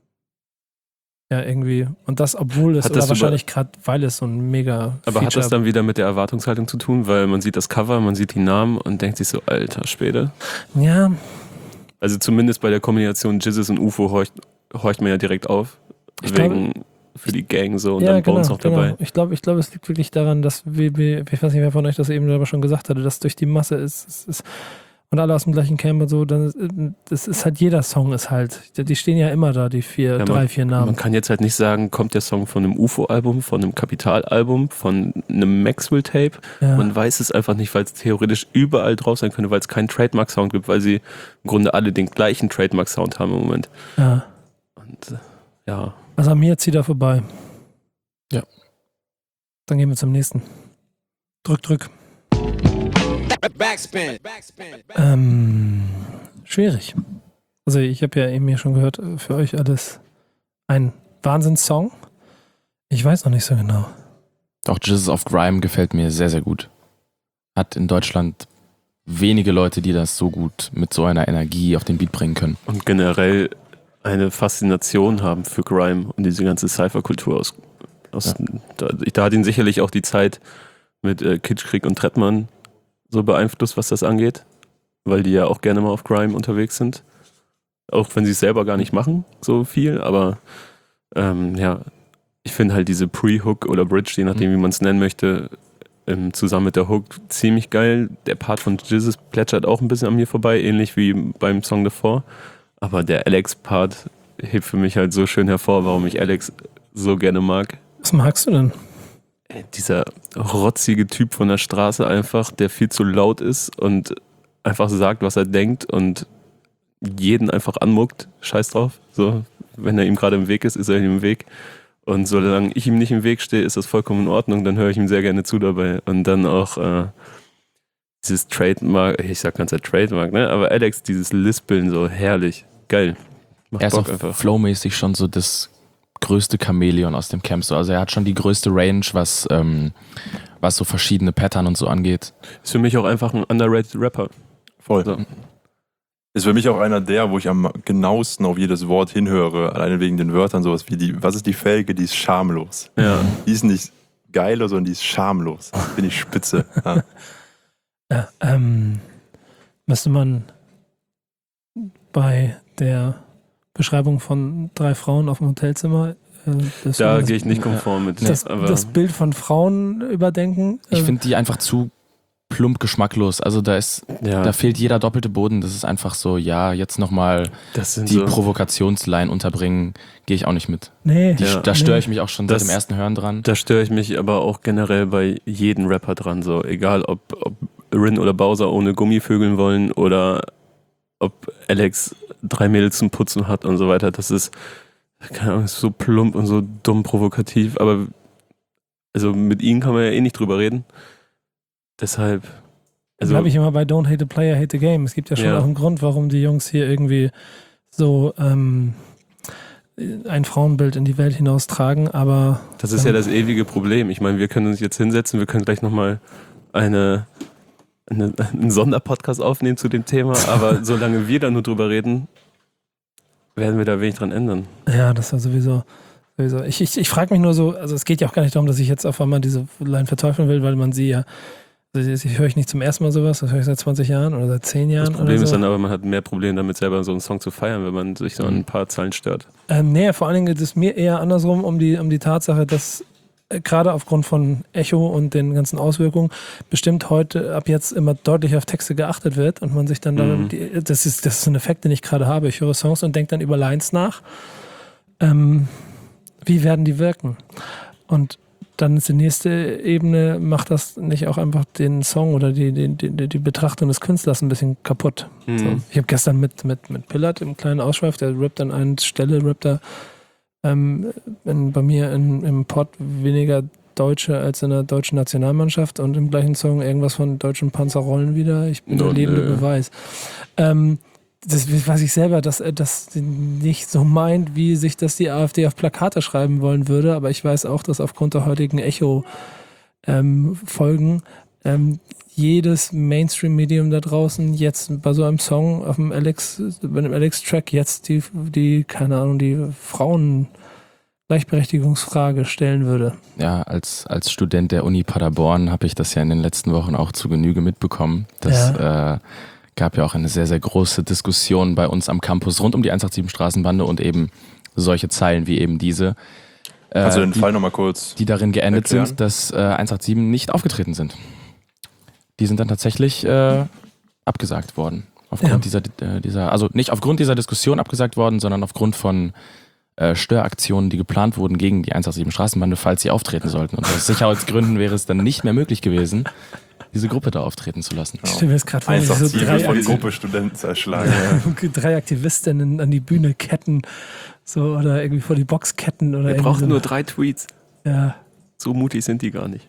B: Ja, irgendwie. Und das, obwohl es,
C: Hat
B: oder
C: das
B: wahrscheinlich gerade, weil es so ein mega
C: Aber hat
B: Feature-
C: das dann wieder mit der Erwartungshaltung zu tun? Weil man sieht das Cover, man sieht die Namen und denkt sich so, alter Späte.
B: Ja,
C: Also zumindest bei der Kombination Jizzes und U F O horcht, horcht man ja direkt auf.
B: Ich
C: Wegen für die Gang so und
B: ja,
C: dann
B: genau,
C: Bones noch dabei.
B: genau. Ich glaube, ich glaube, es liegt wirklich daran, dass wir, wir, ich weiß nicht, wer von euch das eben aber schon gesagt hatte, dass durch die Masse ist, ist, ist und alle aus dem gleichen Camp und so, dann ist, das ist halt, jeder Song ist halt, die stehen ja immer da, die vier,
C: Ja,
B: drei, vier Namen.
C: Man kann jetzt halt nicht sagen, kommt der Song von einem U F O-Album, von einem Kapital-Album, von einem Maxwell-Tape.
B: Ja.
C: Man weiß es einfach nicht, weil es theoretisch überall drauf sein könnte, weil es keinen Trademark-Sound gibt, weil sie im Grunde alle den gleichen Trademark-Sound haben im Moment.
B: ja.
C: Und äh, ja,
B: Also an mir zieht er vorbei.
E: Ja.
B: Dann gehen wir zum nächsten. Drück, drück.
A: Backspin. Backspin.
B: Ähm, schwierig. Also ich habe ja eben hier schon gehört, äh, für euch alles ein Wahnsinnssong. Ich weiß noch nicht so genau.
E: Auch Jesus of Grime gefällt mir sehr, sehr gut. Hat in Deutschland wenige Leute, die das so gut mit so einer Energie auf den Beat bringen können.
C: und generell eine Faszination haben für Grime und diese ganze Cypher-Kultur aus. aus da, da hat ihn sicherlich auch die Zeit mit äh, Kitschkrieg und Trettmann so beeinflusst, was das angeht, weil die ja auch gerne mal auf Grime unterwegs sind. Auch wenn sie es selber gar nicht machen, so viel, aber ähm, ja, ich finde halt diese Pre-Hook oder Bridge, je nachdem, wie man es nennen möchte, ähm, zusammen mit der Hook ziemlich geil. Der Part von Jizzes plätschert auch ein bisschen an mir vorbei, ähnlich wie beim Song davor. Aber der Alex-Part hebt für mich halt so schön hervor, warum ich Alex so gerne mag.
B: Was magst du denn?
C: Ey, dieser rotzige Typ von der Straße einfach, der viel zu laut ist und einfach sagt, was er denkt und jeden einfach anmuckt. Scheiß drauf. So, wenn er ihm gerade im Weg ist, ist er ihm im Weg. Und solange ich ihm nicht im Weg stehe, ist das vollkommen in Ordnung. Dann höre ich ihm sehr gerne zu dabei. Und dann auch äh, dieses Trademark, ich sag ganz Zeit Trademark, ne? Aber Alex, dieses Lispeln so herrlich. Geil. Macht
E: Er ist
C: Bock
E: auch
C: einfach.
E: flowmäßig schon so das größte Chamäleon aus dem Camp. So. Also er hat schon die größte Range, was, ähm, was so verschiedene Pattern und so angeht.
C: Ist für mich auch einfach ein underrated Rapper.
D: Voll.
C: So.
D: Ist für mich auch einer der, wo ich am genauesten auf jedes Wort hinhöre, alleine wegen den Wörtern, sowas wie die, was ist die Felge, die ist schamlos.
C: Ja.
D: Die ist nicht geil, sondern die ist schamlos. Bin ich spitze. Ja.
B: Ja, ähm, müsste man bei der Beschreibung von drei Frauen auf dem Hotelzimmer äh, das,
C: Da
B: das,
C: gehe ich nicht konform mit.
B: das,
C: aber
B: das Bild von Frauen überdenken.
E: Ich
B: Ähm,
E: finde die einfach zu plump geschmacklos. Also da ist,
C: ja,
E: da fehlt jeder doppelte Boden. Das ist einfach so, ja, jetzt nochmal
C: das sind
E: die
C: so,
E: Provokationsline unterbringen, gehe ich auch nicht mit.
B: nee,
E: Die,
C: Ja.
E: Da störe
B: nee.
E: ich mich auch schon
C: Das-
E: seit dem ersten Hören dran.
C: da störe ich mich aber auch generell bei jedem Rapper dran. So, egal ob, ob Rin oder Bowser ohne Gummivögeln wollen oder ob Alex drei Mädels zum Putzen hat und so weiter. Das ist, keine Ahnung, ist so plump und so dumm provokativ. Aber also mit ihnen kann man ja eh nicht drüber reden. Deshalb, also
B: Bleibe ich immer bei Don't Hate the Player, Hate the Game. Es gibt ja schon
C: Ja.
B: auch einen Grund, warum die Jungs hier irgendwie so ähm, ein Frauenbild in die Welt hinaustragen, aber
C: das ist ja das ewige Problem. Ich meine, wir können uns jetzt hinsetzen, wir können gleich nochmal eine, eine, einen Sonderpodcast aufnehmen zu dem Thema, aber solange wir da nur drüber reden, werden wir da wenig dran ändern.
B: ja, das war sowieso. sowieso. Ich, ich, ich frage mich nur so, also es geht ja auch gar nicht darum, dass ich jetzt auf einmal diese Line verteufeln will, weil man sie ja, also ich, ich höre ich nicht zum ersten Mal sowas, das höre ich seit zwanzig Jahren oder seit zehn Jahren.
C: Das Problem
B: oder
C: ist
B: so.
C: dann aber, man hat mehr Probleme damit, selber so einen Song zu feiern, wenn man sich so an ein paar Zeilen stört.
B: Ähm, nee, vor allen Dingen geht es mir eher andersrum um die, um die Tatsache, dass äh, gerade aufgrund von Echo und den ganzen Auswirkungen bestimmt heute ab jetzt immer deutlich auf Texte geachtet wird und man sich dann,
C: Mhm.
B: da, die, das, ist, das ist ein Effekt, den ich gerade habe. Ich höre Songs und denke dann über Lines nach. Ähm, wie werden die wirken? Und dann ist die nächste Ebene, macht das nicht auch einfach den Song oder die, die, die, die Betrachtung des Künstlers ein bisschen kaputt?
C: Mhm.
B: So. Ich habe gestern mit, mit, mit Pillard im kleinen Ausschweif, der rappt an einer Stelle, rappt er ähm, in, bei mir in, im Pod weniger Deutsche als in der deutschen Nationalmannschaft und im gleichen Song irgendwas von deutschen Panzerrollen wieder. Ich bin
C: Oh,
B: der lebende
C: nö.
B: Beweis. Ähm, das weiß ich selber, dass er das nicht so meint, wie sich das die AfD auf Plakate schreiben wollen würde, aber ich weiß auch, dass aufgrund der heutigen Echo-Folgen ähm, jedes Mainstream-Medium da draußen jetzt bei so einem Song auf dem Alex, bei dem Alex-Track jetzt die, die, keine Ahnung, die Frauen-Gleichberechtigungsfrage stellen würde.
E: Ja, als, als Student der Uni Paderborn habe ich das ja in den letzten Wochen auch zu Genüge mitbekommen. Das äh, gab ja auch eine sehr, sehr große Diskussion bei uns am Campus rund um die hundertsiebenundachtzig Straßenbande und eben solche Zeilen wie eben diese, äh,
D: Also den
E: die,
D: Fall nochmal kurz.
E: die darin geendet
D: erklären?
E: sind, dass äh, hundertsiebenundachtzig nicht aufgetreten sind. Die sind dann tatsächlich äh, abgesagt worden. Aufgrund
B: Ja.
E: dieser, äh, dieser, also nicht aufgrund dieser Diskussion abgesagt worden, sondern aufgrund von äh, Störaktionen, die geplant wurden gegen die hundertsiebenundachtzig Straßenbande, falls sie auftreten sollten. Und aus Sicherheitsgründen wäre es dann nicht mehr möglich gewesen, diese Gruppe da auftreten zu lassen.
B: Ich stelle mir jetzt gerade vor, wie
D: Einfach
B: so
D: Ziele
B: drei,
D: von
B: Aktiv-
D: Gruppe Studenten zerschlagen.
B: drei Aktivistinnen an die Bühne ketten so, oder irgendwie vor die Box ketten. Oder
C: Wir
B: irgendwie
C: brauchen
B: so.
C: nur drei Tweets.
B: Ja.
C: So mutig sind die gar nicht.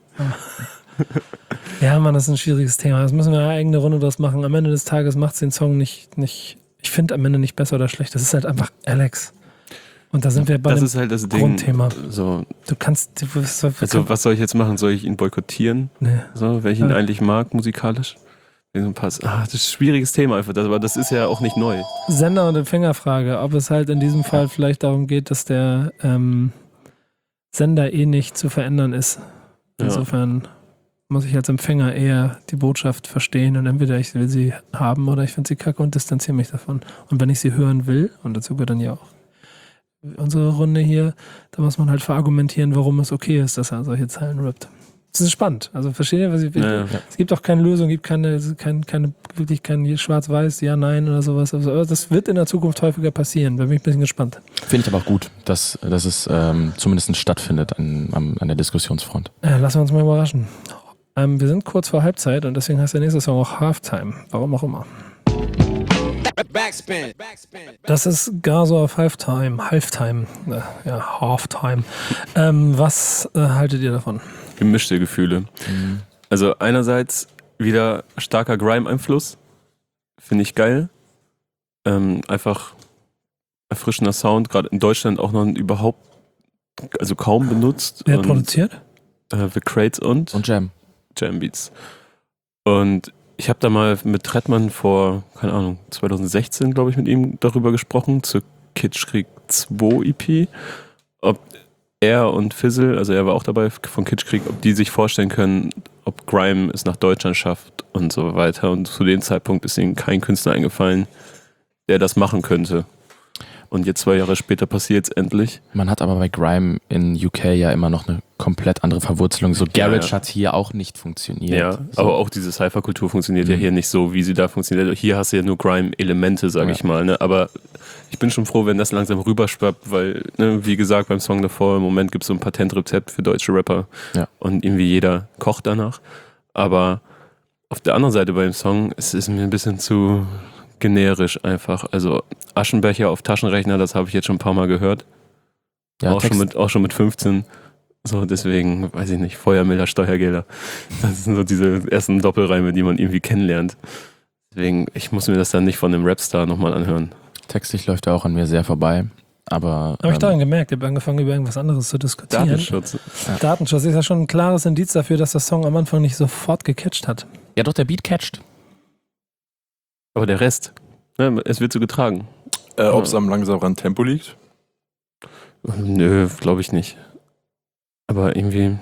B: Ja, Mann, das ist ein schwieriges Thema. Das müssen wir eine eigene Runde draus machen. Am Ende des Tages macht es den Song nicht, nicht ich finde am Ende nicht besser oder schlecht. Das ist halt einfach Alex. Und da sind wir bei
C: Das
B: dem
C: ist halt das Ding.
B: Grundthema.
C: So,
B: Du kannst, du, was, was,
C: also was soll ich jetzt machen? Soll ich ihn boykottieren?
B: nee.
C: So, weil ich ihn
B: Ja.
C: eigentlich mag, musikalisch? So ein Pass. Ah, das ist ein schwieriges Thema einfach, das, aber das ist ja auch nicht neu.
B: Sender- und Empfängerfrage, ob es halt in diesem Fall vielleicht darum geht, dass der ähm, Sender eh nicht zu verändern ist.
C: Ja.
B: Insofern muss ich als Empfänger eher die Botschaft verstehen und entweder ich will sie haben oder ich finde sie kacke und distanziere mich davon. Und wenn ich sie hören will, und dazu gehört dann ja auch unsere Runde hier, da muss man halt verargumentieren, warum es okay ist, dass er solche Zeilen rappt. Das ist spannend. Also versteht ihr, was ich will?
C: Ja, ja.
B: Es gibt auch keine Lösung, gibt keine, keine, keine wirklich kein Schwarz-Weiß, ja, nein oder sowas. Aber das wird in der Zukunft häufiger passieren. Da bin ich ein bisschen gespannt.
E: Finde ich aber auch gut, dass, dass es ähm, zumindest stattfindet an, an, an der Diskussionsfront.
B: Ja, lassen wir uns mal überraschen. Ähm, wir sind kurz vor Halbzeit und deswegen heißt der nächste Song auch Halftime. Warum auch immer.
A: Backspin. Backspin.
B: Das ist Gazo auf Halftime. Halftime. Äh, ja, Halftime. Ähm, was äh, haltet ihr davon?
C: Gemischte Gefühle.
E: Mhm.
C: Also einerseits wieder starker Grime-Einfluss. Finde ich geil. Ähm, einfach erfrischender Sound, gerade in Deutschland auch noch überhaupt, also kaum benutzt.
B: Wer hat
C: Und,
B: produziert?
C: Äh, The Crates und,
E: Und Jam.
C: Jam Beats. Und ich habe da mal mit Trettmann vor, keine Ahnung, zwanzig sechzehn, glaube ich, mit ihm darüber gesprochen, zur Kitschkrieg zwei E P, ob er und Fizzle, also er war auch dabei von Kitschkrieg, ob die sich vorstellen können, ob Grime es nach Deutschland schafft und so weiter. Und zu dem Zeitpunkt ist ihnen kein Künstler eingefallen, der das machen könnte. Und jetzt zwei Jahre später passiert es endlich.
E: Man hat aber bei Grime in U K ja immer noch eine komplett andere Verwurzelung. So
C: Ja,
E: Garage
C: ja.
E: hat hier auch nicht funktioniert.
C: Ja,
E: so.
C: aber auch diese Cypher-Kultur funktioniert ja
E: Mhm.
C: hier nicht so, wie sie da funktioniert. Hier hast du ja nur Grime-Elemente, sage
E: Ja.
C: ich mal. Ne? Aber ich bin schon froh, wenn das langsam rüberschwappt, weil, ne, wie gesagt, beim Song davor, im Moment gibt es so ein Patentrezept für deutsche Rapper.
E: Ja.
C: Und irgendwie jeder kocht danach. Aber auf der anderen Seite beim Song, es ist mir ein bisschen zu generisch einfach. Also Aschenbecher auf Taschenrechner, das habe ich jetzt schon ein paar Mal gehört.
E: ja,
C: auch, schon
E: Text,
C: mit, auch schon mit fünfzehn. So, deswegen, weiß ich nicht, Feuermelder, Steuergelder. Das sind so diese ersten Doppelreime, die man irgendwie kennenlernt. Deswegen, ich muss mir das dann nicht von einem Rapstar nochmal anhören.
E: textlich läuft er auch an mir sehr vorbei. Aber
B: Habe ich
E: ähm,
B: daran gemerkt, ich habe angefangen, über irgendwas anderes zu diskutieren.
C: Datenschutz.
B: Datenschutz ist ja schon ein klares Indiz dafür, dass der Song am Anfang nicht sofort gecatcht hat.
E: ja doch, der Beat catcht.
C: Aber der Rest, ne, es wird so getragen.
D: Äh, Ob es am langsameren Tempo liegt?
C: Nö, glaube ich nicht. Aber irgendwie,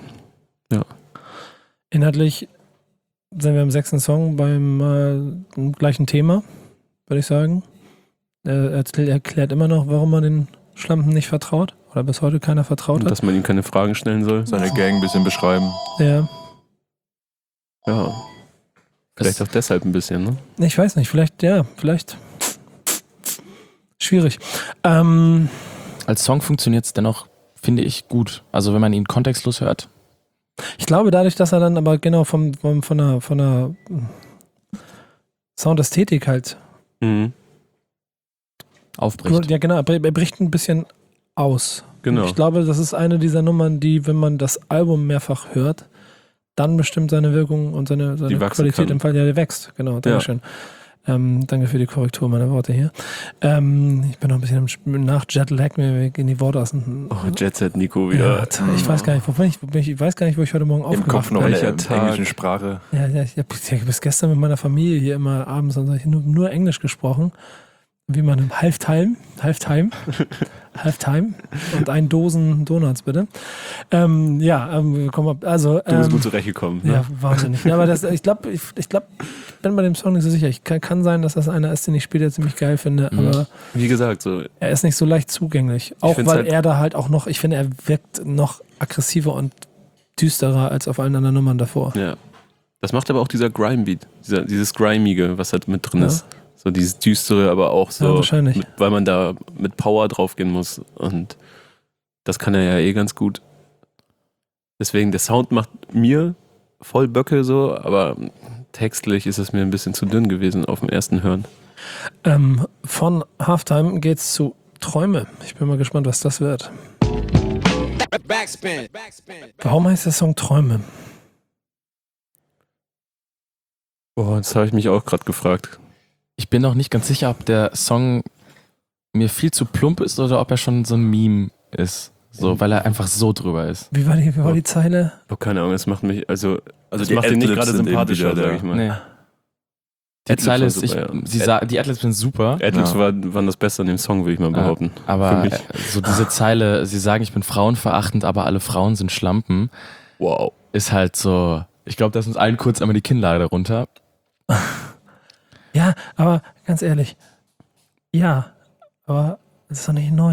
B: Inhaltlich sind wir im sechsten Song beim äh, gleichen Thema, würde ich sagen. Er erzählt- erklärt immer noch, warum man den Schlampen nicht vertraut oder bis heute keiner vertraut hat.
C: dass man ihm keine Fragen stellen soll.
D: Seine Gang ein bisschen beschreiben.
B: Ja,
C: Ja, vielleicht auch deshalb ein bisschen, ne?
B: ich weiß nicht, vielleicht, ja, vielleicht schwierig. Ähm,
E: Als Song funktioniert es dennoch, finde ich, gut. Also wenn man ihn kontextlos hört.
B: ich glaube, dadurch, dass er dann aber genau vom, vom, von der, von der Soundästhetik halt,
C: Mhm.
E: Aufbricht.
B: ja genau, er br- er bricht ein bisschen aus.
C: Genau.
B: Ich glaube, das ist eine dieser Nummern, die, wenn man das Album mehrfach hört, dann bestimmt seine Wirkung und seine, seine
C: Die wachsen
B: Qualität
C: kann.
B: im Fall, ja, die wächst. Genau, Dankeschön. Ähm, danke für die Korrektur meiner Worte hier. Ähm, ich bin noch ein bisschen im Sp- nach Jetlag, mir gehen die Worte aus dem...
C: Oh, Jet Set Nico wieder.
B: ja, t- ich weiß gar nicht, wo bin ich, wo bin ich, ich weiß gar nicht, wo ich heute Morgen
D: Im Kopf
B: aufgewacht
D: noch
B: bin.
D: in der
C: Welcher Tag?
D: englischen Sprache.
B: Ja, ja, ich habe bis gestern mit meiner Familie hier immer abends und so, ich nur, nur Englisch gesprochen. Wie man im Halftime, Halftime, Halftime und ein Dosen Donuts bitte. Ähm, ja, ähm, komm ab, also
C: Du bist
B: ähm,
C: gut zurechtgekommen. Ne?
B: ja, wahnsinnig. Ja, aber das, ich glaube, ich, ich glaube, ich bin bei dem Song nicht so sicher. Ich kann, kann sein, dass das einer ist, den ich später ziemlich geil finde,
E: Mhm.
B: aber
C: Wie gesagt, so
B: er ist nicht so leicht zugänglich. Auch
C: find's
B: weil
C: halt-
B: er da halt auch noch, ich finde, er wirkt noch aggressiver und düsterer als auf allen anderen Nummern davor.
C: ja. Das macht aber auch dieser Grime-Beat, dieser, dieses Grimige, was halt mit drin
B: Ja.
C: ist. So dieses Düstere, aber auch
B: Ja,
C: so,
B: wahrscheinlich.
C: mit, weil man da mit Power draufgehen muss. Und das kann er ja eh ganz gut. Deswegen, der Sound macht mir voll Böcke so, aber textlich ist es mir ein bisschen zu dünn gewesen auf dem ersten Hören.
B: Ähm, von Halftime geht's zu Träume. Ich bin mal gespannt, was das wird.
A: Backspin. Backspin.
B: Warum heißt der Song Träume?
C: Boah, das habe ich mich auch gerade gefragt.
E: Ich bin noch nicht ganz sicher, ob der Song mir viel zu plump ist oder ob er schon so ein Meme ist. So, weil er einfach so drüber ist.
B: Wie war die, wie war die Zeile?
C: Oh, keine Ahnung, es macht mich, also, also es
D: die
C: macht ihn nicht
D: Adlibs
C: gerade
D: sind eben
C: sympathischer,
D: wieder
C: sag
D: da.
C: ich mal.
E: Nee. Die
C: Adlibs
E: Zeile
C: war
E: ist, ich,
C: super, ja.
E: sie sa- die Adlibs sind super,
C: Adlibs
D: Ja.
C: war, waren das Beste an dem Song, würde ich mal
E: Ja.
C: behaupten.
E: aber
C: Für mich.
E: äh, so diese Zeile, sie sagen, ich bin frauenverachtend, aber alle Frauen sind Schlampen,
C: Wow.
E: ist halt so, ich glaube, das uns allen kurz einmal die Kinnlade runter.
B: Ja, aber ganz ehrlich, ja, aber es ist doch nicht neu.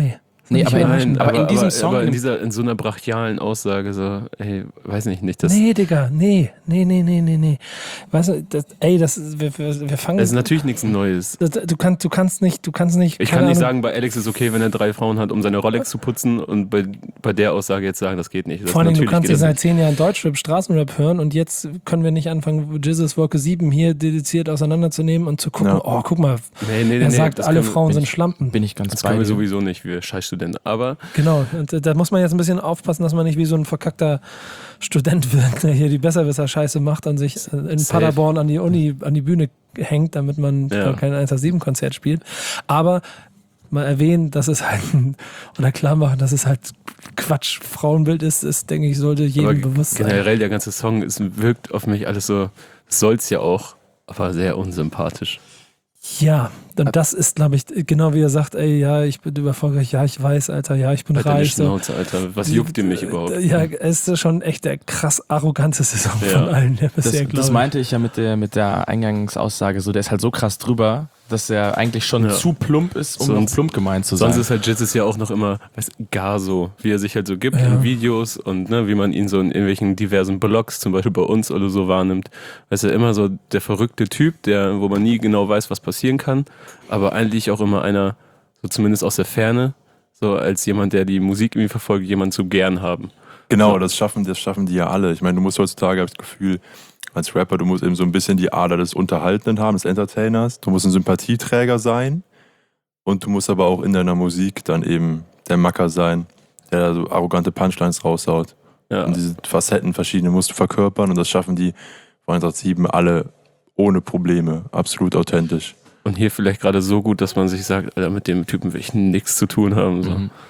E: Nee, aber,
B: Nein,
E: in, aber, in diesem
C: aber,
E: Song.
C: aber in, dieser, in so einer brachialen Aussage, so, ey, weiß nicht, nicht das.
B: Nee, Digga, nee, nee, nee, nee, nee, nee. Weißt du, das, ey, das, wir, wir, wir fangen.
C: Das ist natürlich nichts Neues.
B: Das, du, kannst, du kannst nicht, du kannst nicht.
C: Ich
B: keine
C: kann nicht
B: Ahnung,
C: sagen, bei Alex ist okay, wenn er drei Frauen hat, um seine Rolex zu putzen, und bei, bei der Aussage jetzt sagen, das geht nicht. Das
B: vor allem, du
C: natürlich
B: kannst
C: geht
B: nicht
C: das
B: seit zehn Jahren Deutschrap, Straßenrap hören und jetzt können wir nicht anfangen, Jesus Wolke sieben hier dediziert auseinanderzunehmen und zu gucken,
D: Ja.
B: oh, guck mal,
C: Nee, nee, nee,
B: er
C: nee,
B: sagt,
C: das
B: alle
C: können wir-
B: Frauen
E: bin
B: sind
E: ich-
B: Schlampen.
E: bin ich ganz
C: Das
E: bei
C: können wir
E: dir.
C: sowieso nicht, wir Scheißstudenten. Aber
B: Genau, und äh, da muss man jetzt ein bisschen aufpassen, dass man nicht wie so ein verkackter Student wird, der hier die Besserwisser-Scheiße macht und sich äh, in
C: Safe.
B: Paderborn an die Uni, an die Bühne hängt, damit man
C: Ja.
B: kein eins acht sieben-Konzert spielt. Aber mal erwähnen, dass es halt, oder klar machen, dass es halt Quatsch Frauenbild ist, ist, denke ich, sollte jedem
C: aber
B: bewusst sein.
C: generell der ganze Song ist, wirkt auf mich alles so, soll's ja auch, aber sehr unsympathisch.
B: Ja, und das ist, glaube ich, genau wie er sagt, ey, ja, ich bin erfolgreich, ja, ich weiß, Alter, ja, ich bin
C: Halt deine
B: reich. So.
C: Schnauze, Alter. Was juckt ihr mich überhaupt?
B: Ja, es ist schon echt der krass arroganteste Song
C: Ja.
B: von allen, der
E: Das,
B: bisher,
E: das
B: glaube ich.
E: meinte ich ja mit der, mit der Eingangsaussage. So, der ist halt so krass drüber, dass er eigentlich schon
C: Ja.
E: zu plump ist, um
C: Sonst-
E: noch plump gemeint zu sein.
C: Sonst ist halt Jesus ja auch noch immer, weißt, gar so, wie er sich halt so gibt
B: Ja.
C: in Videos und ne, wie man ihn so in irgendwelchen diversen Blogs, zum Beispiel bei uns oder so wahrnimmt. Weißt du, immer so der verrückte Typ, der, wo man nie genau weiß, was passieren kann, aber eigentlich auch immer einer, so zumindest aus der Ferne, so als jemand, der die Musik irgendwie verfolgt, jemand zu gern haben.
D: Genau, das schaffen, das schaffen die ja alle. Ich meine, du musst heutzutage, habe ich das Gefühl, als Rapper, du musst eben so ein bisschen die Ader des Unterhaltenden haben, des Entertainers. Du musst ein Sympathieträger sein und du musst aber auch in deiner Musik dann eben der Macker sein, der da so arrogante Punchlines raushaut.
C: Ja.
D: Und diese Facetten verschiedene musst du verkörpern und das schaffen die von eins acht sieben alle ohne Probleme, absolut authentisch.
C: Und hier vielleicht gerade so gut, dass man sich sagt, Alter, mit dem Typen will ich nichts zu tun haben. So.
E: Mhm.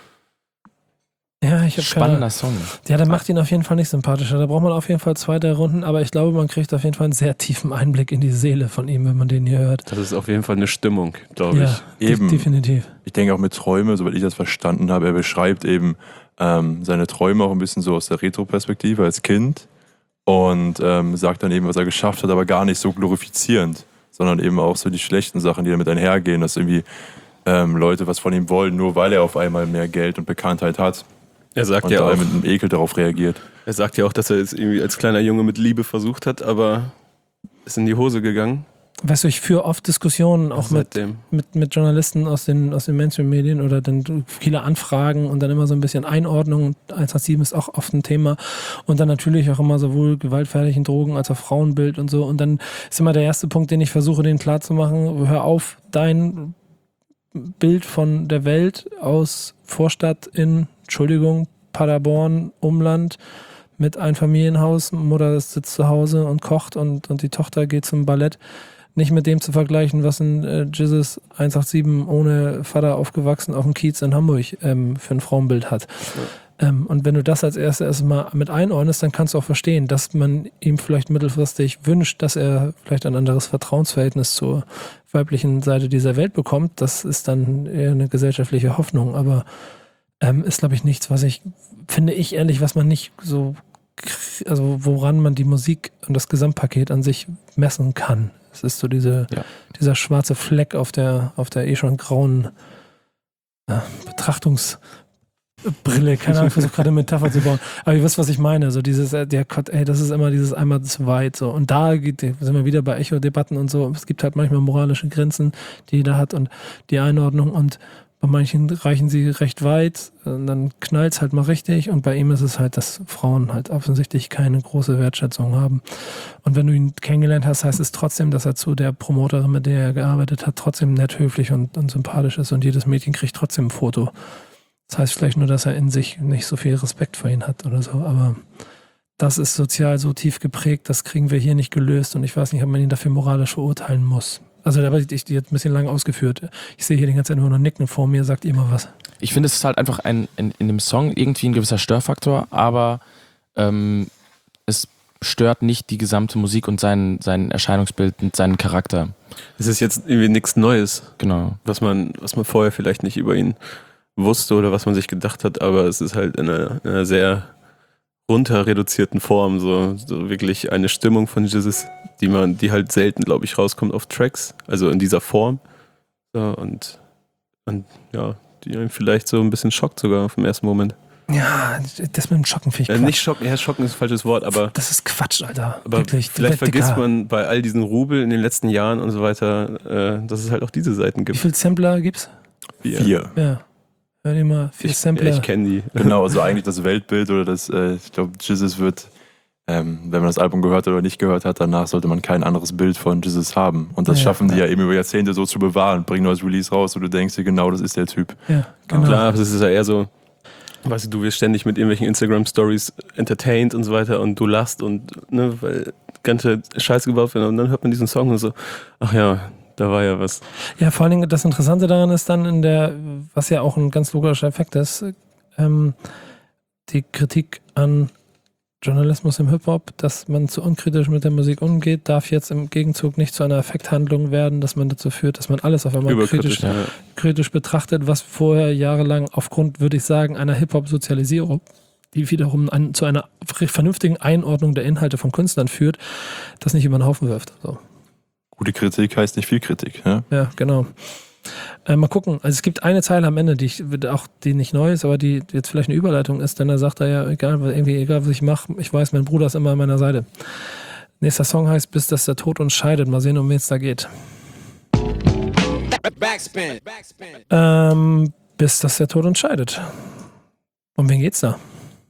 B: Ja, ich habe
E: Spannender Song.
B: Ja, der macht ihn auf jeden Fall nicht sympathischer. Da braucht man auf jeden Fall zwei, drei Runden, aber ich glaube, man kriegt auf jeden Fall einen sehr tiefen Einblick in die Seele von ihm, wenn man den hier hört.
C: Das ist auf jeden Fall eine Stimmung, glaube
B: Ja,
C: ich.
B: de-
D: Eben.
B: definitiv.
D: Ich denke auch mit Träume, soweit ich das verstanden habe, er beschreibt eben ähm, seine Träume auch ein bisschen so aus der Retro-Perspektive als Kind und ähm, sagt dann eben, was er geschafft hat, aber gar nicht so glorifizierend, sondern eben auch so die schlechten Sachen, die damit einhergehen, dass irgendwie ähm, Leute was von ihm wollen, nur weil er auf einmal mehr Geld und Bekanntheit hat
C: Er sagt
D: und
C: ja
D: da
C: auch,
D: mit einem Ekel darauf reagiert.
C: er sagt ja auch, dass er es irgendwie als kleiner Junge mit Liebe versucht hat, aber ist in die Hose gegangen.
B: Weißt du, ich führe oft Diskussionen auch mit,
C: Seitdem.
B: mit, mit Journalisten aus den, aus den Mainstream-Medien oder dann viele Anfragen und dann immer so ein bisschen Einordnung. eins acht sieben ist auch oft ein Thema. Und dann natürlich auch immer sowohl gewaltfertigen Drogen als auch Frauenbild und so. Und dann ist immer der erste Punkt, den ich versuche, denen klarzumachen: Hör auf, dein Bild von der Welt aus Vorstadt in, Entschuldigung, Paderborn, Umland, mit Einfamilienhaus, Mutter sitzt zu Hause und kocht und, und die Tochter geht zum Ballett, nicht mit dem zu vergleichen, was ein äh, Jesus eins acht sieben ohne Vater aufgewachsen auf dem Kiez in Hamburg ähm, für ein Frauenbild hat. Ähm, und wenn du das als erstes erstmal mit einordnest, dann kannst du auch verstehen, dass man ihm vielleicht mittelfristig wünscht, dass er vielleicht ein anderes Vertrauensverhältnis zur weiblichen Seite dieser Welt bekommt. Das ist dann eher eine gesellschaftliche Hoffnung, aber ähm, ist, glaube ich, nichts, was ich, finde ich ehrlich, was man nicht so, also woran man die Musik und das Gesamtpaket an sich messen kann. Es ist so diese,
E: Ja.
B: dieser schwarze Fleck auf der, auf der eh schon grauen äh, Betrachtungsbrille. Keine Ahnung, ich versuche gerade eine Metapher zu bauen. Aber ihr wisst, was ich meine. So dieses, äh, der Gott, ey, das ist immer dieses einmal zu weit. So. Und da geht, sind wir wieder bei Echo-Debatten und so. Es gibt halt manchmal moralische Grenzen, die jeder hat und die Einordnung. Und bei manchen reichen sie recht weit, und dann knallt es halt mal richtig. Und bei ihm ist es halt, dass Frauen halt offensichtlich keine große Wertschätzung haben. Und wenn du ihn kennengelernt hast, heißt es trotzdem, dass er zu der Promoterin, mit der er gearbeitet hat, trotzdem nett, höflich und, und sympathisch ist. Und jedes Mädchen kriegt trotzdem ein Foto. Das heißt vielleicht nur, dass er in sich nicht so viel Respekt vor ihnen hat oder so. Aber das ist sozial so tief geprägt, das kriegen wir hier nicht gelöst. Und ich weiß nicht, ob man ihn dafür moralisch verurteilen muss. Also da habe ich die jetzt ein bisschen lang ausgeführt. Ich sehe hier die ganze Zeit nur noch Nicken vor mir, sagt ihr mal was.
E: Ich finde, es ist halt einfach ein, in, in dem Song irgendwie ein gewisser Störfaktor, aber ähm, es stört nicht die gesamte Musik und sein, sein Erscheinungsbild und seinen Charakter.
C: Es ist jetzt irgendwie nichts Neues,
E: Genau.
C: was man, was man vorher vielleicht nicht über ihn wusste oder was man sich gedacht hat, aber es ist halt in einer, in einer sehr runter reduzierten Form, so, so wirklich eine Stimmung von Jesus, die man, die halt selten, glaube ich, rauskommt auf Tracks, also in dieser Form. So, und, und ja, die einen vielleicht so ein bisschen schockt sogar auf dem ersten Moment.
B: Ja, das mit dem Schocken finde ich
C: Äh,
B: Quatsch.
C: nicht schocken, ja, schocken ist ein falsches Wort, aber,
B: Das ist Quatsch, Alter.
C: aber
B: Wirklich.
C: vielleicht vergisst
B: Digga.
C: man bei all diesen Rubel in den letzten Jahren und so weiter, äh, dass es halt auch diese Seiten
B: Wie
C: gibt.
B: viele Sampler gibt's?
D: Vier.
B: Ja. Hör dir mal, vier
C: Ich,
B: Sampler.
C: ja, ich kenne die.
D: Genau, also eigentlich das Weltbild oder das, äh, ich glaube, Jesus wird, ähm, wenn man das Album gehört hat oder nicht gehört hat, danach sollte man kein anderes Bild von Jesus haben. Und das
B: Ja.
D: schaffen die ja eben über Jahrzehnte so zu bewahren. Bringen neues Release raus und du denkst dir, genau, das ist der Typ.
B: Ja, genau.
C: Klar, aber es ist ja eher so, weißt du, du wirst ständig mit irgendwelchen Instagram-Stories entertained und so weiter und du lachst und, ne, weil ganze Scheiße gebaut wird und dann hört man diesen Song und so, ach ja, da war ja was.
B: Ja, vor allen Dingen das Interessante daran ist dann in der, was ja auch ein ganz logischer Effekt ist, ähm, die Kritik an Journalismus im Hip-Hop, dass man zu unkritisch mit der Musik umgeht, darf jetzt im Gegenzug nicht zu einer Effekthandlung werden, dass man dazu führt, dass man alles auf einmal kritisch,
C: Überkritisch. Ja.
B: kritisch betrachtet, was vorher jahrelang aufgrund, würde ich sagen, einer Hip-Hop-Sozialisierung, die wiederum an, zu einer vernünftigen Einordnung der Inhalte von Künstlern führt, das nicht über den Haufen wirft. So.
D: Gute Kritik heißt nicht viel Kritik. Ja?
B: Ja, genau. Äh, mal gucken. Also es gibt eine Zeile am Ende, die ich, auch die nicht neu ist, aber die jetzt vielleicht eine Überleitung ist, denn da sagt er ja, egal, was- irgendwie, egal was ich mache, ich weiß, mein Bruder ist immer an meiner Seite. Nächster Song heißt, bis dass der Tod uns scheidet. Mal sehen, um wen es da geht.
A: Backspin. Backspin.
B: Ähm, bis dass der Tod uns scheidet. Um wen geht's da?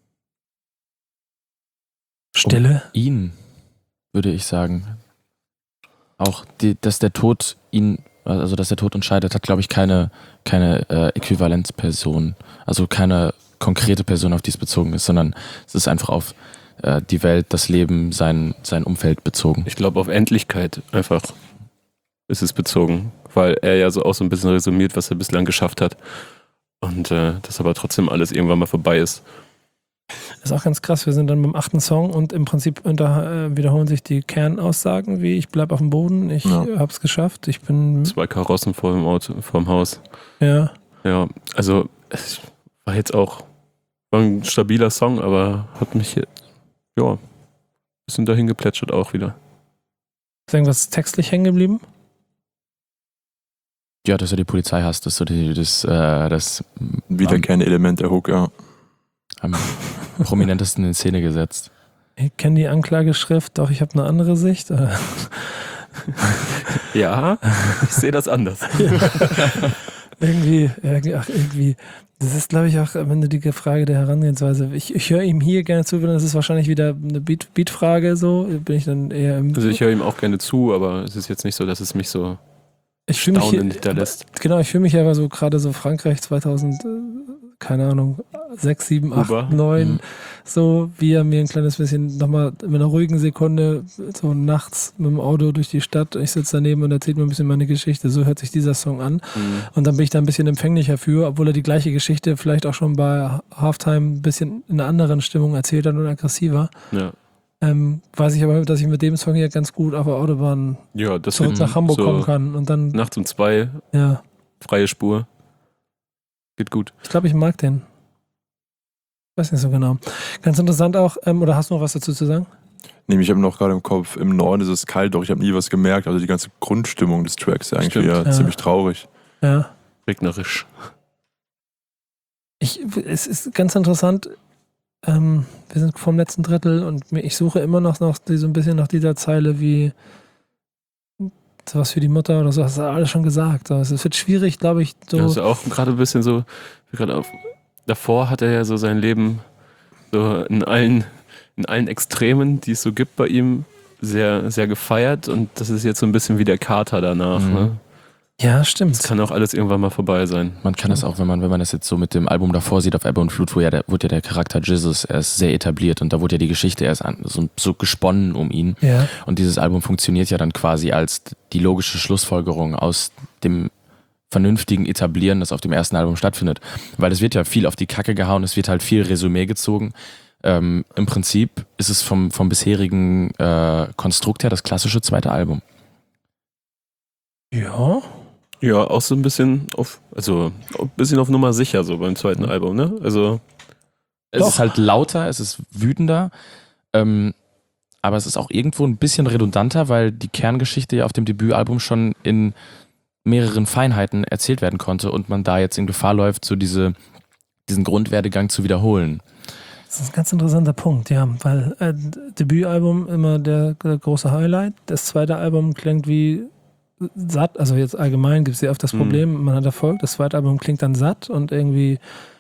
B: Stille.
E: Ihn, würde ich sagen. Auch, die, dass der Tod ihn, also dass der Tod uns scheidet, hat, glaube ich, keine, keine äh, Äquivalenzperson. Also keine konkrete Person, auf die es bezogen ist, sondern es ist einfach auf äh, die Welt, das Leben, sein, sein Umfeld bezogen.
C: Ich glaube auf Endlichkeit einfach ist es bezogen, weil er ja so auch so ein bisschen resümiert, was er bislang geschafft hat und äh, dass aber trotzdem alles irgendwann mal vorbei ist.
B: Ist auch ganz krass. Wir sind dann beim achten Song und im Prinzip unter, äh, wiederholen sich die Kernaussagen, wie ich bleib auf dem Boden, ich
D: Ja.
B: hab's geschafft, ich bin,
C: Zwei Karossen vor dem Auto, vor dem Haus.
B: ja.
C: Ja, also es war jetzt auch war ein stabiler Song, aber hat mich jetzt, ja, ein bisschen dahin geplätschert auch wieder.
B: Ist irgendwas textlich hängen geblieben?
E: Ja, dass er die Polizei hasst, ist so die, das, äh, das
D: Wiederkehrende Element der Hook, ja.
E: am prominentesten in Szene gesetzt.
B: Ich kenne die Anklageschrift, doch ich habe eine andere Sicht. Äh,
C: Ja, ich sehe das anders.
B: irgendwie, irgendwie, ach, irgendwie, das ist, glaube ich, auch am Ende die Frage der Herangehensweise. Ich, ich höre ihm hier gerne zu, das ist wahrscheinlich wieder eine Beat, Beat-Frage, so bin ich dann eher im.
C: Also ich höre ihm auch gerne zu, aber es ist jetzt nicht so, dass es mich so
B: ich fühle mich hier,
C: staunend hinterlässt.
B: genau, ich fühle mich aber so gerade so Frankreich zweitausend, äh, keine Ahnung, sechs, sieben, acht,
C: Uber.
B: neun,
E: Mhm.
B: so wie er mir ein kleines bisschen nochmal mit einer ruhigen Sekunde so nachts mit dem Auto durch die Stadt, ich sitze daneben und erzählt mir ein bisschen meine Geschichte, so hört sich dieser Song an
C: Mhm.
B: und dann bin ich da ein bisschen empfänglicher für, obwohl er die gleiche Geschichte vielleicht auch schon bei Halftime ein bisschen in einer anderen Stimmung erzählt hat und aggressiver.
C: Ja.
B: Ähm, weiß ich aber, dass ich mit dem Song hier ganz gut auf der Autobahn
C: Ja, das
B: zurück
C: wird
B: nach Hamburg
C: so
B: kommen kann und dann,
C: nachts um zwei,
B: ja,
C: freie Spur. Geht gut.
B: ich glaube, ich mag den. Weiß nicht so genau. Ganz interessant auch, ähm, oder hast du noch was dazu zu sagen?
D: Nee, ich habe noch gerade im Kopf, im Norden ist es kalt, doch ich habe nie was gemerkt. Also die ganze Grundstimmung des Tracks ist ja eigentlich
C: Stimmt.
D: wieder
B: Ja.
D: ziemlich traurig.
B: Ja.
C: Regnerisch.
B: Ich, es ist ganz interessant, ähm, wir sind vom letzten Drittel und mir- ich suche immer noch, noch die, so ein bisschen nach dieser Zeile wie sowas für die Mutter oder so, hast du alles schon gesagt. Also es wird schwierig, glaube ich, so.
C: Ja, ist auch gerade ein bisschen so, gerade auf, davor hat er ja so sein Leben so in allen, in allen Extremen, die es so gibt bei ihm, sehr, sehr gefeiert und das ist jetzt so ein bisschen wie der Kater danach.
E: Mhm.
C: Ne?
B: Ja,
C: Das
B: stimmt.
C: kann auch alles irgendwann mal vorbei sein.
E: Man kann das auch, wenn man, wenn man das jetzt so mit dem Album davor sieht, auf Ebbe und Flut, wo ja der, wurde ja der Charakter Jesus, er ist sehr etabliert und da wurde ja die Geschichte erst an, so, so gesponnen um ihn.
B: Ja.
E: Und dieses Album funktioniert ja dann quasi als die logische Schlussfolgerung aus dem vernünftigen Etablieren, das auf dem ersten Album stattfindet. Weil es wird ja viel auf die Kacke gehauen, es wird halt viel Resümee gezogen. Ähm, Im Prinzip ist es vom, vom bisherigen äh, Konstrukt her das klassische zweite Album.
B: Ja.
C: Ja, auch so ein bisschen auf, also auch ein bisschen auf Nummer sicher so beim zweiten Album, ne? Also
E: Es
B: Doch.
E: ist halt lauter, es ist wütender, ähm, aber es ist auch irgendwo ein bisschen redundanter, weil die Kerngeschichte ja auf dem Debütalbum schon in mehreren Feinheiten erzählt werden konnte und man da jetzt in Gefahr läuft, so diese, diesen Grundwerdegang zu wiederholen.
B: Das ist ein ganz interessanter Punkt, ja, weil äh, Debütalbum immer der, der große Highlight. Das zweite Album klingt wie satt, also jetzt allgemein gibt es ja oft das Problem, mhm. man hat Erfolg, das zweite Album klingt dann satt und irgendwie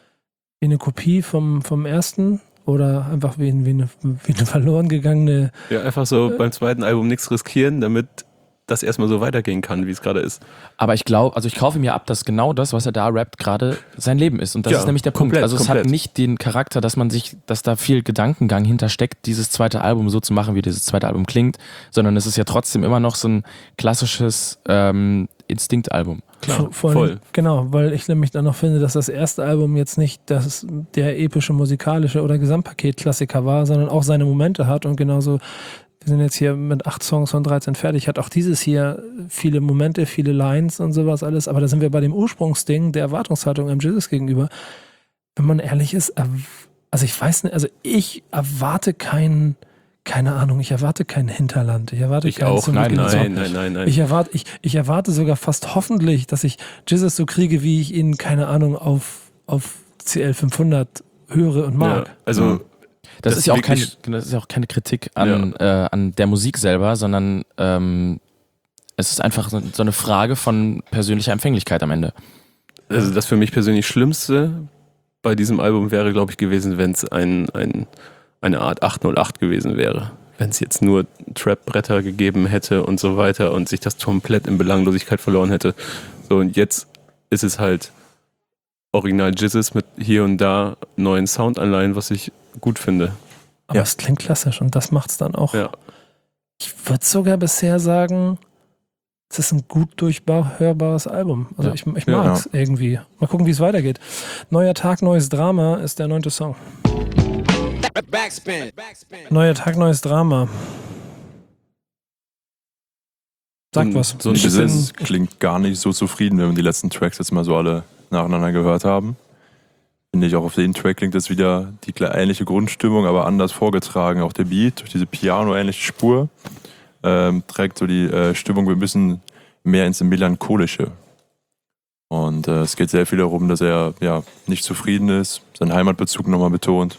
B: wie eine Kopie vom, vom ersten oder einfach wie, wie, eine, wie eine verloren gegangene...
C: Ja, einfach so äh, beim zweiten Album nichts riskieren, damit das erstmal so weitergehen kann, wie es gerade ist.
E: Aber ich glaube, also ich kaufe mir ab, dass genau das, was er da rappt, gerade sein Leben ist. Und das
C: ja,
E: ist nämlich der
C: komplett,
E: Punkt. Also es
C: komplett.
E: hat nicht den Charakter, dass man sich, dass da viel Gedankengang hintersteckt, dieses zweite Album so zu machen, wie dieses zweite Album klingt, sondern es ist ja trotzdem immer noch so ein klassisches ähm, Instinktalbum.
C: Klar,
B: vor, vor
C: voll.
B: allem, genau, weil ich nämlich dann noch finde, dass das erste Album jetzt nicht das, der epische musikalische oder Gesamtpaket-Klassiker war, sondern auch seine Momente hat und genauso. Wir sind jetzt hier mit acht Songs von dreizehn fertig. Hat auch dieses hier viele Momente, viele Lines und sowas alles. Aber da sind wir bei dem Ursprungsding der Erwartungshaltung im Jesus gegenüber. Wenn man ehrlich ist, also ich weiß nicht, also ich erwarte keinen, keine Ahnung, ich erwarte kein Hinterland. Ich erwarte
C: ich
B: keinen
C: auch. Nein, nein, nein, nein, nein.
B: Ich erwarte, ich, ich erwarte sogar fast hoffentlich, dass ich Jesus so kriege, wie ich ihn, keine Ahnung, auf, auf C L fünfhundert höre und mag.
C: Ja, also
E: mhm. Das, das, ist ja auch keine,
C: wirklich,
E: das ist ja auch keine Kritik an, ja. äh, an der Musik selber, sondern ähm, es ist einfach so, so eine Frage von persönlicher Empfänglichkeit am Ende.
C: Also das für mich persönlich Schlimmste bei diesem Album wäre, glaube ich, gewesen, wenn es ein, ein, eine Art acht null acht gewesen wäre. Wenn es jetzt nur Trap-Bretter gegeben hätte und so weiter und sich das komplett in Belanglosigkeit verloren hätte. So, und jetzt ist es halt Original Jizzes mit hier und da neuen Soundanleihen, was ich gut finde.
B: Aber ja. es klingt klassisch und das macht's dann auch.
C: Ja.
B: Ich würde sogar bisher sagen, es ist ein gut durchhörbares Album. Also ja. ich, ich mag es ja. irgendwie. Mal gucken, wie es weitergeht. Neuer Tag, neues Drama ist der neunte Song.
A: Backspin. Backspin.
B: Neuer Tag, neues Drama. Sagt was.
D: So ein Jizzes klingt gar nicht so zufrieden, wenn wir die letzten Tracks jetzt mal so alle nacheinander gehört haben. Finde ich auch auf den Track klingt das wieder die ähnliche Grundstimmung, aber anders vorgetragen. Auch der Beat durch diese Piano-ähnliche Spur ähm, trägt so die äh, Stimmung ein bisschen mehr ins Melancholische. Und äh, es geht sehr viel darum, dass er ja nicht zufrieden ist, seinen Heimatbezug nochmal betont.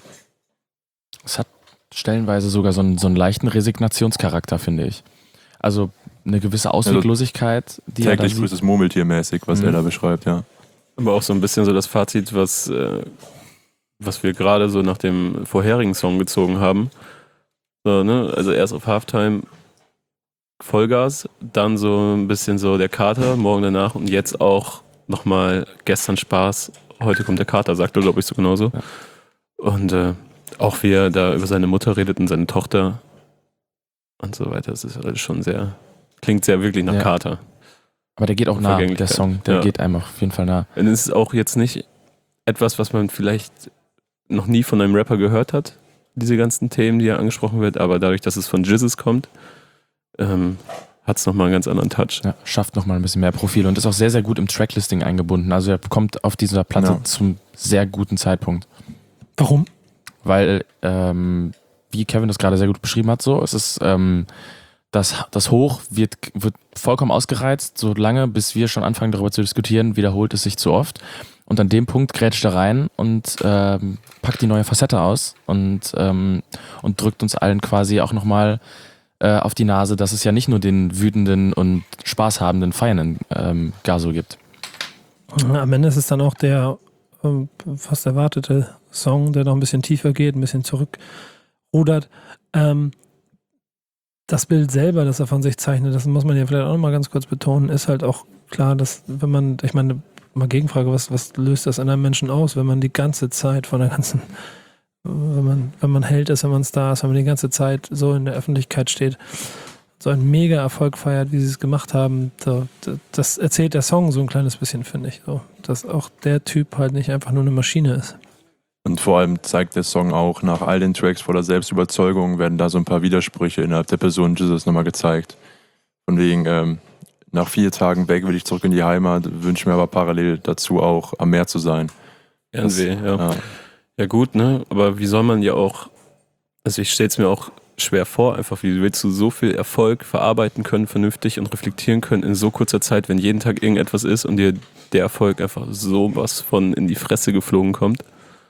E: Es hat stellenweise sogar so einen, so einen leichten Resignationscharakter, finde ich. Also eine gewisse Ausweglosigkeit, die er da
D: täglich grüßes Murmeltier mäßig, was mhm. er da beschreibt, ja.
C: Aber auch so ein bisschen so das Fazit, was, äh, was wir gerade so nach dem vorherigen Song gezogen haben. So, ne? Also erst auf Halftime Vollgas, dann so ein bisschen so der Kater, morgen danach und jetzt auch nochmal gestern Spaß, heute kommt der Kater, sagt er, glaube ich, so genauso. Ja. Und äh, auch wie er da über seine Mutter redet und seine Tochter und so weiter. Das ist alles schon sehr, klingt sehr wirklich nach ja. Kater.
E: Aber der geht auch nah, der Song. Der ja. geht einem auf jeden Fall nah.
C: Und es ist auch jetzt nicht etwas, was man vielleicht noch nie von einem Rapper gehört hat, diese ganzen Themen, die ja angesprochen wird, aber dadurch, dass es von Jizzes kommt, ähm, hat es nochmal einen ganz anderen Touch.
E: Ja, schafft nochmal ein bisschen mehr Profil und ist auch sehr, sehr gut im Tracklisting eingebunden. Also er kommt auf dieser Platte ja. zum sehr guten Zeitpunkt.
B: Warum?
E: Weil, ähm, wie Kevin das gerade sehr gut beschrieben hat, so, es ist... Ähm, Das, das Hoch wird, wird vollkommen ausgereizt, so lange, bis wir schon anfangen darüber zu diskutieren, wiederholt es sich zu oft. Und an dem Punkt grätscht er rein und ähm, packt die neue Facette aus und, ähm, und drückt uns allen quasi auch nochmal äh, auf die Nase, dass es ja nicht nur den wütenden und spaßhabenden, feiernden ähm, Gazo gibt.
B: Am Ende ist es dann auch der ähm, fast erwartete Song, der noch ein bisschen tiefer geht, ein bisschen zurückrudert. Ähm, Das Bild selber, das er von sich zeichnet, das muss man ja vielleicht auch noch mal ganz kurz betonen, ist halt auch klar, dass wenn man, ich meine, mal Gegenfrage, was, was löst das an einem Menschen aus, wenn man die ganze Zeit von der ganzen, wenn man, wenn man Held ist, wenn man Star ist, wenn man die ganze Zeit so in der Öffentlichkeit steht, so einen Mega-Erfolg feiert, wie sie es gemacht haben, so, das erzählt der Song so ein kleines bisschen, finde ich, so, dass auch der Typ halt nicht einfach nur eine Maschine ist.
D: Und vor allem zeigt der Song auch, nach all den Tracks voller Selbstüberzeugung werden da so ein paar Widersprüche innerhalb der Person Jesus nochmal gezeigt. Von wegen, ähm, nach vier Tagen weg will ich zurück in die Heimat, wünsche mir aber parallel dazu auch am Meer zu sein.
C: Das, ja. Ja. ja gut, ne? Aber wie soll man ja auch, also ich stelle es mir auch schwer vor, einfach wie willst du so viel Erfolg verarbeiten können, vernünftig und reflektieren können in so kurzer Zeit, wenn jeden Tag irgendetwas ist und dir der Erfolg einfach sowas von in die Fresse geflogen kommt.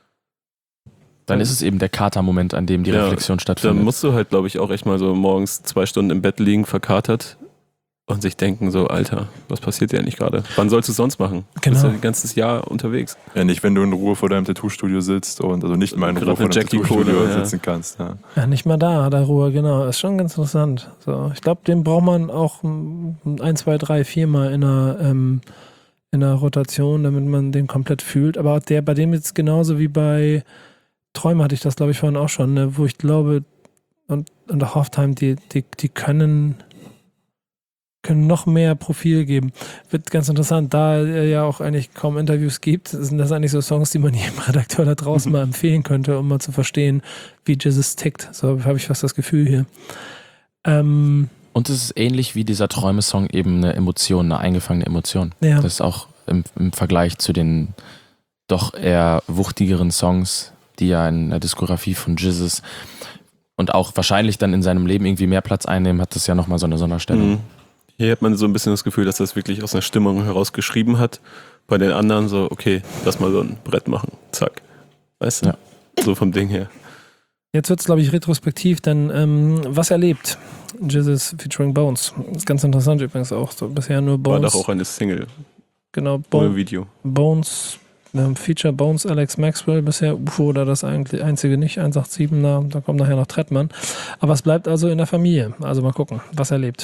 E: Dann ist es eben der Kater-Moment, an dem die
C: Ja,
E: Reflexion
C: Da
E: stattfindet.
C: musst du halt, glaube ich, auch echt mal so morgens zwei Stunden im Bett liegen, verkatert und sich denken so, Alter, was passiert dir eigentlich gerade? Wann sollst du es sonst machen? Du bist
B: Genau.
C: ja ein ganzes Jahr unterwegs.
D: Ja, nicht, wenn du in Ruhe vor deinem Tattoo-Studio sitzt und also nicht mal in
C: Gerade
D: Ruhe vor
C: mit
D: deinem
C: Jackie
D: Tattoo-Studio
C: Kohle, ja.
D: sitzen kannst. Ja.
B: Ja, nicht mal da hat er Ruhe, genau. Ist schon ganz interessant. So, ich glaube, den braucht man auch ein, zwei, drei, viermal in einer, ähm, in einer Rotation, damit man den komplett fühlt. Aber der, bei dem jetzt genauso wie bei Träume hatte ich das, glaube ich, vorhin auch schon, ne, wo ich glaube, und, und auch Halftime, die, die, die können, können noch mehr Profil geben. Wird ganz interessant, da er ja auch eigentlich kaum Interviews gibt, sind das eigentlich so Songs, die man jedem Redakteur da draußen mal empfehlen könnte, um mal zu verstehen, wie Jesus tickt. So habe ich fast das Gefühl hier. Ähm,
E: Und es ist ähnlich wie dieser Träume-Song eben eine Emotion, eine eingefangene Emotion.
B: ja.
E: Das ist auch im, im Vergleich zu den doch eher wuchtigeren Songs, die ja in der Diskografie von Jesus und auch wahrscheinlich dann in seinem Leben irgendwie mehr Platz einnehmen, hat das ja nochmal so eine Sonderstellung.
C: Mhm. Hier hat man so ein bisschen das Gefühl, dass das wirklich aus einer Stimmung heraus geschrieben hat. Bei den anderen so, okay, lass mal so ein Brett machen. Zack. Weißt du?
E: Ja.
C: So vom Ding her.
B: Jetzt wird es, glaube ich, retrospektiv, denn ähm, was erlebt Jesus featuring Bones. Ist ganz interessant übrigens auch. So bisher nur
C: War
B: Bones.
C: doch auch eine Single
B: Genau,
C: ohne
B: Bo
C: Video.
B: Bones. Wir haben Feature Bones, Alex Maxwell bisher, U F O oder das eigentlich einzige nicht, eins acht sieben, da, da kommt nachher noch Trettmann. Aber es bleibt also in der Familie. Also mal gucken, was er lebt.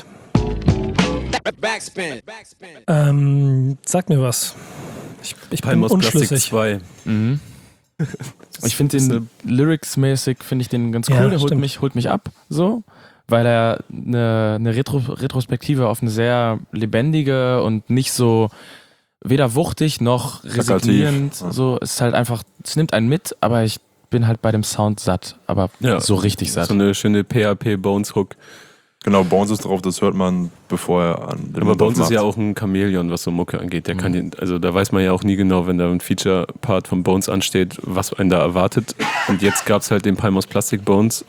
A: Backspin. Backspin.
B: Ähm, sag mir was. Ich, ich bin
C: Palmos Plastik
B: unschlüssig.
C: zwei.
E: Mhm. Ich finde den lyrics-mäßig, finde ich den ganz cool,
B: Ja,
E: der holt
B: stimmt.
E: mich, holt mich ab, so, weil er eine, eine Retro Retrospektive auf eine sehr lebendige und nicht so weder wuchtig noch resignierend,
D: Ja.
E: so, es ist halt einfach, es nimmt einen mit, aber ich bin halt bei dem Sound satt, aber
C: Ja.
E: so richtig satt.
C: So eine schöne P H P-Bones-Hook.
D: Genau, Bones ist drauf, das hört man, bevor er an den
C: Aber
D: Mund
C: bei uns ist
D: aufmacht.
C: ja auch ein Chamäleon, was so Mucke angeht. Der
E: Mhm.
C: kann den, also da weiß man ja auch nie genau, wenn da ein Feature-Part von Bones ansteht, was einen da erwartet. Und jetzt gab es halt den Palmos Plastic Bones.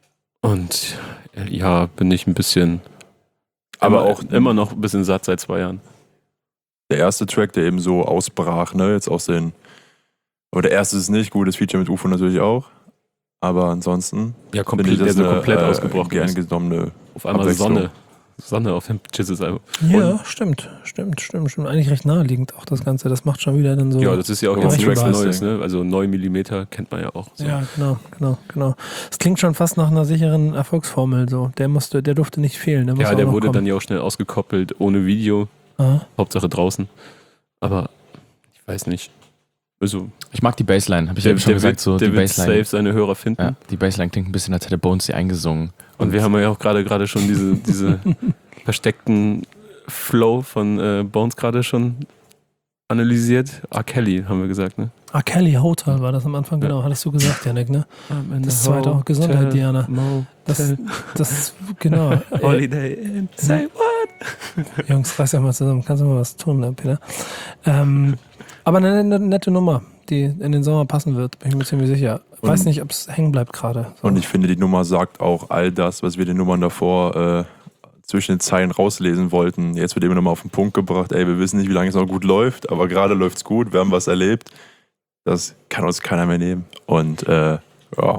C: Und äh, ja, bin ich ein bisschen,
D: Aber
C: immer,
D: auch
C: immer noch ein bisschen satt seit zwei Jahren.
D: der erste Track, der eben so ausbrach, ne, jetzt aus den, aber der erste ist nicht, gutes Feature mit U F O natürlich auch, aber ansonsten
C: Ja,
D: finde ich
C: komplett, der
D: das
C: so
D: eine,
C: komplett
D: äh,
C: ausgebrochen
D: gern
C: ist.
D: genommene
C: Auf einmal
D: Abwechslung.
C: Sonne. Sonne auf dem Jesus-Album.
B: Ja, stimmt, stimmt, stimmt, stimmt. Eigentlich recht naheliegend auch das Ganze. Das macht schon wieder dann so.
C: Ja, das ist ja auch
D: Ja,
C: jetzt
B: ich
C: nichts
B: weiß.
C: Neues, ne? Also neun Millimeter kennt man ja auch. So.
B: Ja, genau, genau, genau. Es klingt schon fast nach einer sicheren Erfolgsformel. So, der musste, der durfte nicht fehlen. Der, muss
C: Ja,
B: auch
C: der
B: noch
C: wurde
B: kommen.
C: dann ja auch schnell ausgekoppelt, ohne Video.
B: Aha.
C: Hauptsache draußen. Aber ich weiß nicht. Also,
E: Ich mag die Bassline, habe ich
C: der,
E: eben schon
C: der,
E: gesagt,
C: wird,
E: so
C: der
E: die
C: wird
E: Bassline.
C: safe seine Hörer finden.
E: Ja, die Bassline klingt ein bisschen, als hätte Bones sie eingesungen.
C: Und wir haben ja auch gerade gerade schon diese, diese versteckten Flow von äh, Bones gerade schon analysiert. R. Kelly, haben wir gesagt, ne?
B: Ah, Kelly Hotel war das am Anfang,
C: Ja.
B: genau, hattest du gesagt, Janik, ne?
C: I'm in
B: Das
C: the
B: zweite auch Gesundheit,
C: hotel,
B: Diana. Das,
C: motel,
B: das, genau. Äh,
C: Holiday Inn. Say what?
B: Jungs, reiß ja mal zusammen. Kannst du mal was tun, ne, Peter? Ähm, aber eine, eine nette Nummer, die in den Sommer passen wird, bin ich mir ziemlich sicher. Weiß
D: Und-
B: nicht, ob es hängen bleibt gerade. So.
D: und ich finde, die Nummer sagt auch all das, was wir den Nummern davor äh, zwischen den Zeilen rauslesen wollten. Jetzt wird eben nochmal auf den Punkt gebracht, ey, wir wissen nicht, wie lange es noch gut läuft, aber gerade läuft es gut, wir haben was erlebt. Das kann uns keiner mehr nehmen. Und äh, ja,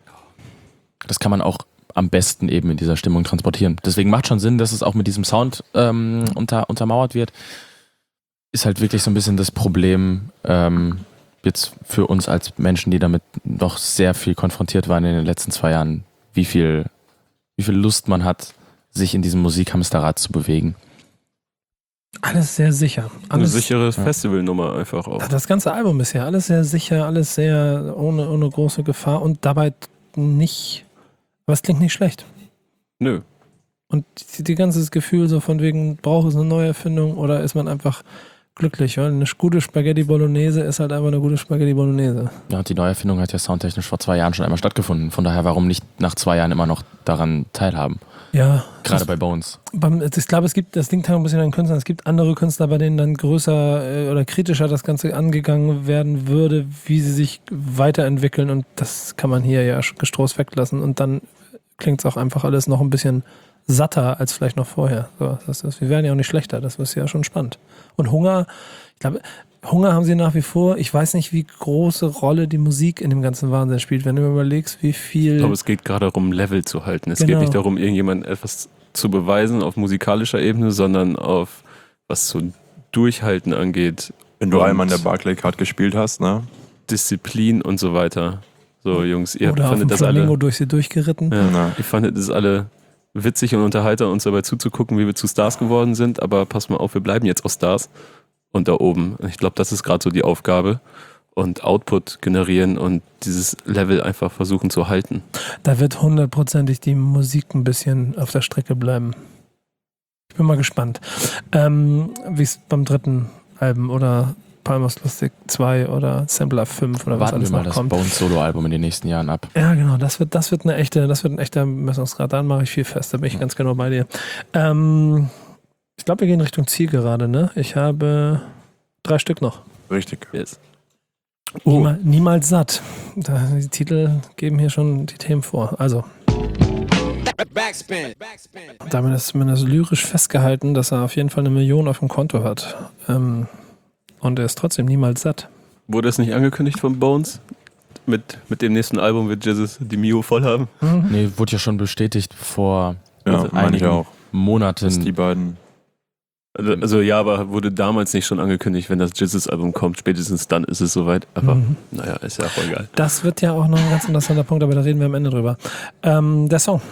E: Das kann man auch am besten eben in dieser Stimmung transportieren. Deswegen macht schon Sinn, dass es auch mit diesem Sound ähm, unter, untermauert wird. Ist halt wirklich so ein bisschen das Problem ähm, jetzt für uns als Menschen, die damit noch sehr viel konfrontiert waren in den letzten zwei Jahren, wie viel, wie viel Lust man hat, sich in diesem Musikhamsterrad zu bewegen.
B: Alles sehr sicher.
C: Eine
B: Alles,
C: sichere Festivalnummer einfach auch.
B: das ganze Album bisher, alles sehr sicher, alles sehr ohne, ohne große Gefahr und dabei nicht, aber es klingt nicht schlecht.
C: Nö.
B: Und die, die ganze Gefühl so von wegen, braucht es eine neue Erfindung oder ist man einfach glücklich? Weil eine gute Spaghetti Bolognese ist halt einfach eine gute Spaghetti Bolognese.
E: Ja, und die Neuerfindung hat ja soundtechnisch vor zwei Jahren schon einmal stattgefunden. Von daher, warum nicht nach zwei Jahren immer noch daran teilhaben?
B: Ja,
E: Gerade bei Bones.
B: beim, ich glaube, es gibt, das liegt halt ein bisschen an den Künstlern, es gibt andere Künstler, bei denen dann größer äh, oder kritischer das Ganze angegangen werden würde, wie sie sich weiterentwickeln und das kann man hier ja getrost weglassen und dann klingt es auch einfach alles noch ein bisschen satter als vielleicht noch vorher. So, das ist, wir werden ja auch nicht schlechter, das ist ja schon spannend. Und Hunger, ich glaube, Hunger haben sie nach wie vor. Ich weiß nicht, wie große Rolle die Musik in dem ganzen Wahnsinn spielt. Wenn du überlegst, wie viel...
C: Ich glaube, es geht gerade darum, Level zu halten. Es
B: Genau.
C: geht nicht darum, irgendjemandem etwas zu beweisen auf musikalischer Ebene, sondern auf was so Durchhalten angeht.
D: Wenn du
C: Und
D: einmal in der Barclaycard gespielt hast, ne?
C: Disziplin und so weiter. So, Jungs, ihr
B: oder auf dem
C: fandet das
B: Flamingo
C: alle...
B: durch sie durchgeritten.
C: Ja,
D: Ja.
C: ihr fandet es alle witzig und unterhalter, uns dabei zuzugucken, wie wir zu Stars geworden sind, aber pass mal auf, wir bleiben jetzt auch Stars. Und da oben. Ich glaube, das ist gerade so die Aufgabe. Und Output generieren und dieses Level einfach versuchen zu halten.
B: Da wird hundertprozentig die Musik ein bisschen auf der Strecke bleiben. Ich bin mal gespannt. Ähm, wie es beim dritten Album oder Palmer's Lustig zwei oder Sampler fünf oder was
E: Warten wir
B: alles
E: mal
B: noch
E: das
B: kommt.
E: Bones-Solo-Album in den nächsten Jahren ab.
B: Ja, genau, das wird, das wird eine echte, das wird ein echter Messungsgrad. Dann mache ich viel fest, da bin ich ganz genau bei dir. Ähm, ich glaube, wir gehen Richtung Ziel gerade, ne? Ich habe drei Stück noch.
D: Richtig.
C: Yes.
B: Oh. Niemal, niemals satt. Da, die Titel geben hier schon die Themen vor. Also,
A: Backspin. Backspin.
B: damit ist zumindest lyrisch festgehalten, dass er auf jeden Fall eine Million auf dem Konto hat. Ähm, und er ist trotzdem niemals satt.
C: Wurde es nicht angekündigt von Bones? Mit, mit dem nächsten Album wird Jesus die Mio voll haben?
B: Mhm.
E: Nee, wurde ja schon bestätigt vor
D: Ja,
E: also
D: meine ich
E: einigen
D: auch.
E: Monaten.
D: Dass die beiden.
C: Also, also ja, aber wurde damals nicht schon angekündigt, wenn das Jesus-Album kommt, spätestens dann ist es soweit. Aber
B: Mhm.
C: naja, ist ja auch egal.
B: Das wird ja auch noch ein ganz interessanter Punkt, aber da reden wir am Ende drüber. Ähm, der Song.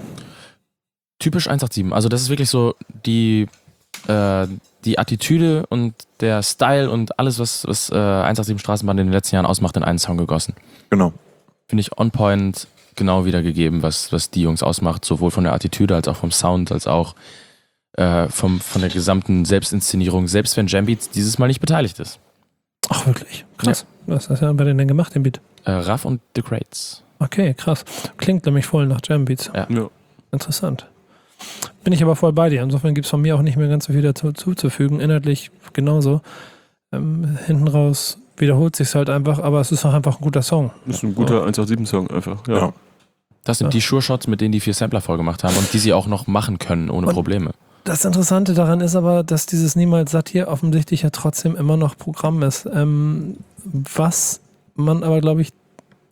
E: Typisch eins acht sieben. Also das ist wirklich so die, äh, die Attitüde und der Style und alles, was, was äh, eins acht sieben Straßenbahn in den letzten Jahren ausmacht, in einen Song gegossen.
D: Genau.
E: Finde ich on point genau wiedergegeben, was, was die Jungs ausmacht, sowohl von der Attitüde als auch vom Sound, als auch äh, vom, von der gesamten Selbstinszenierung, selbst wenn Jambeats dieses Mal nicht beteiligt ist.
B: Ach, wirklich? Krass. Was hast du bei denen denn gemacht, den Beat?
E: Äh, Raff und The Crates.
B: Okay, krass. Klingt nämlich voll nach Jambeats.
E: Ja.
C: Ja.
B: Interessant. Bin ich aber voll bei dir. Insofern gibt es von mir auch nicht mehr ganz so viel dazu zuzufügen. Inhaltlich genauso. Ähm, hinten raus wiederholt sich halt einfach, aber es ist auch einfach ein guter Song.
C: Das ist ein guter eins acht sieben-Song einfach. Ja.
D: Ja.
E: Das sind
B: Ja.
E: die Sure-Shots, mit denen die vier Sampler voll gemacht haben und die sie auch noch machen können, ohne
B: Und-
E: Probleme.
B: Das Interessante daran ist aber, dass dieses Niemals satt hier offensichtlich ja trotzdem immer noch Programm ist. Ähm, was man aber, glaube ich,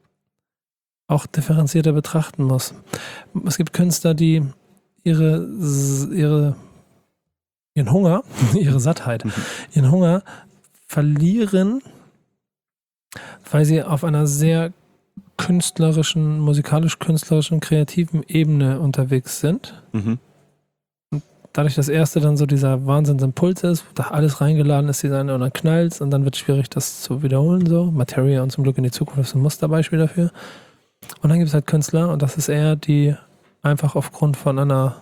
B: auch differenzierter betrachten muss. Es gibt Künstler, die ihre, ihre, ihren Hunger, ihre Sattheit, ihren Hunger verlieren, weil sie auf einer sehr künstlerischen, musikalisch-künstlerischen, kreativen Ebene unterwegs sind.
C: Mhm.
B: Dadurch das erste dann so dieser Wahnsinnsimpuls ist, wo da alles reingeladen ist, die und dann knallt und dann wird es schwierig, das zu wiederholen. So. Materia und zum Glück in die Zukunft ist ein Musterbeispiel dafür. Und dann gibt es halt Künstler und das ist eher die einfach aufgrund von einer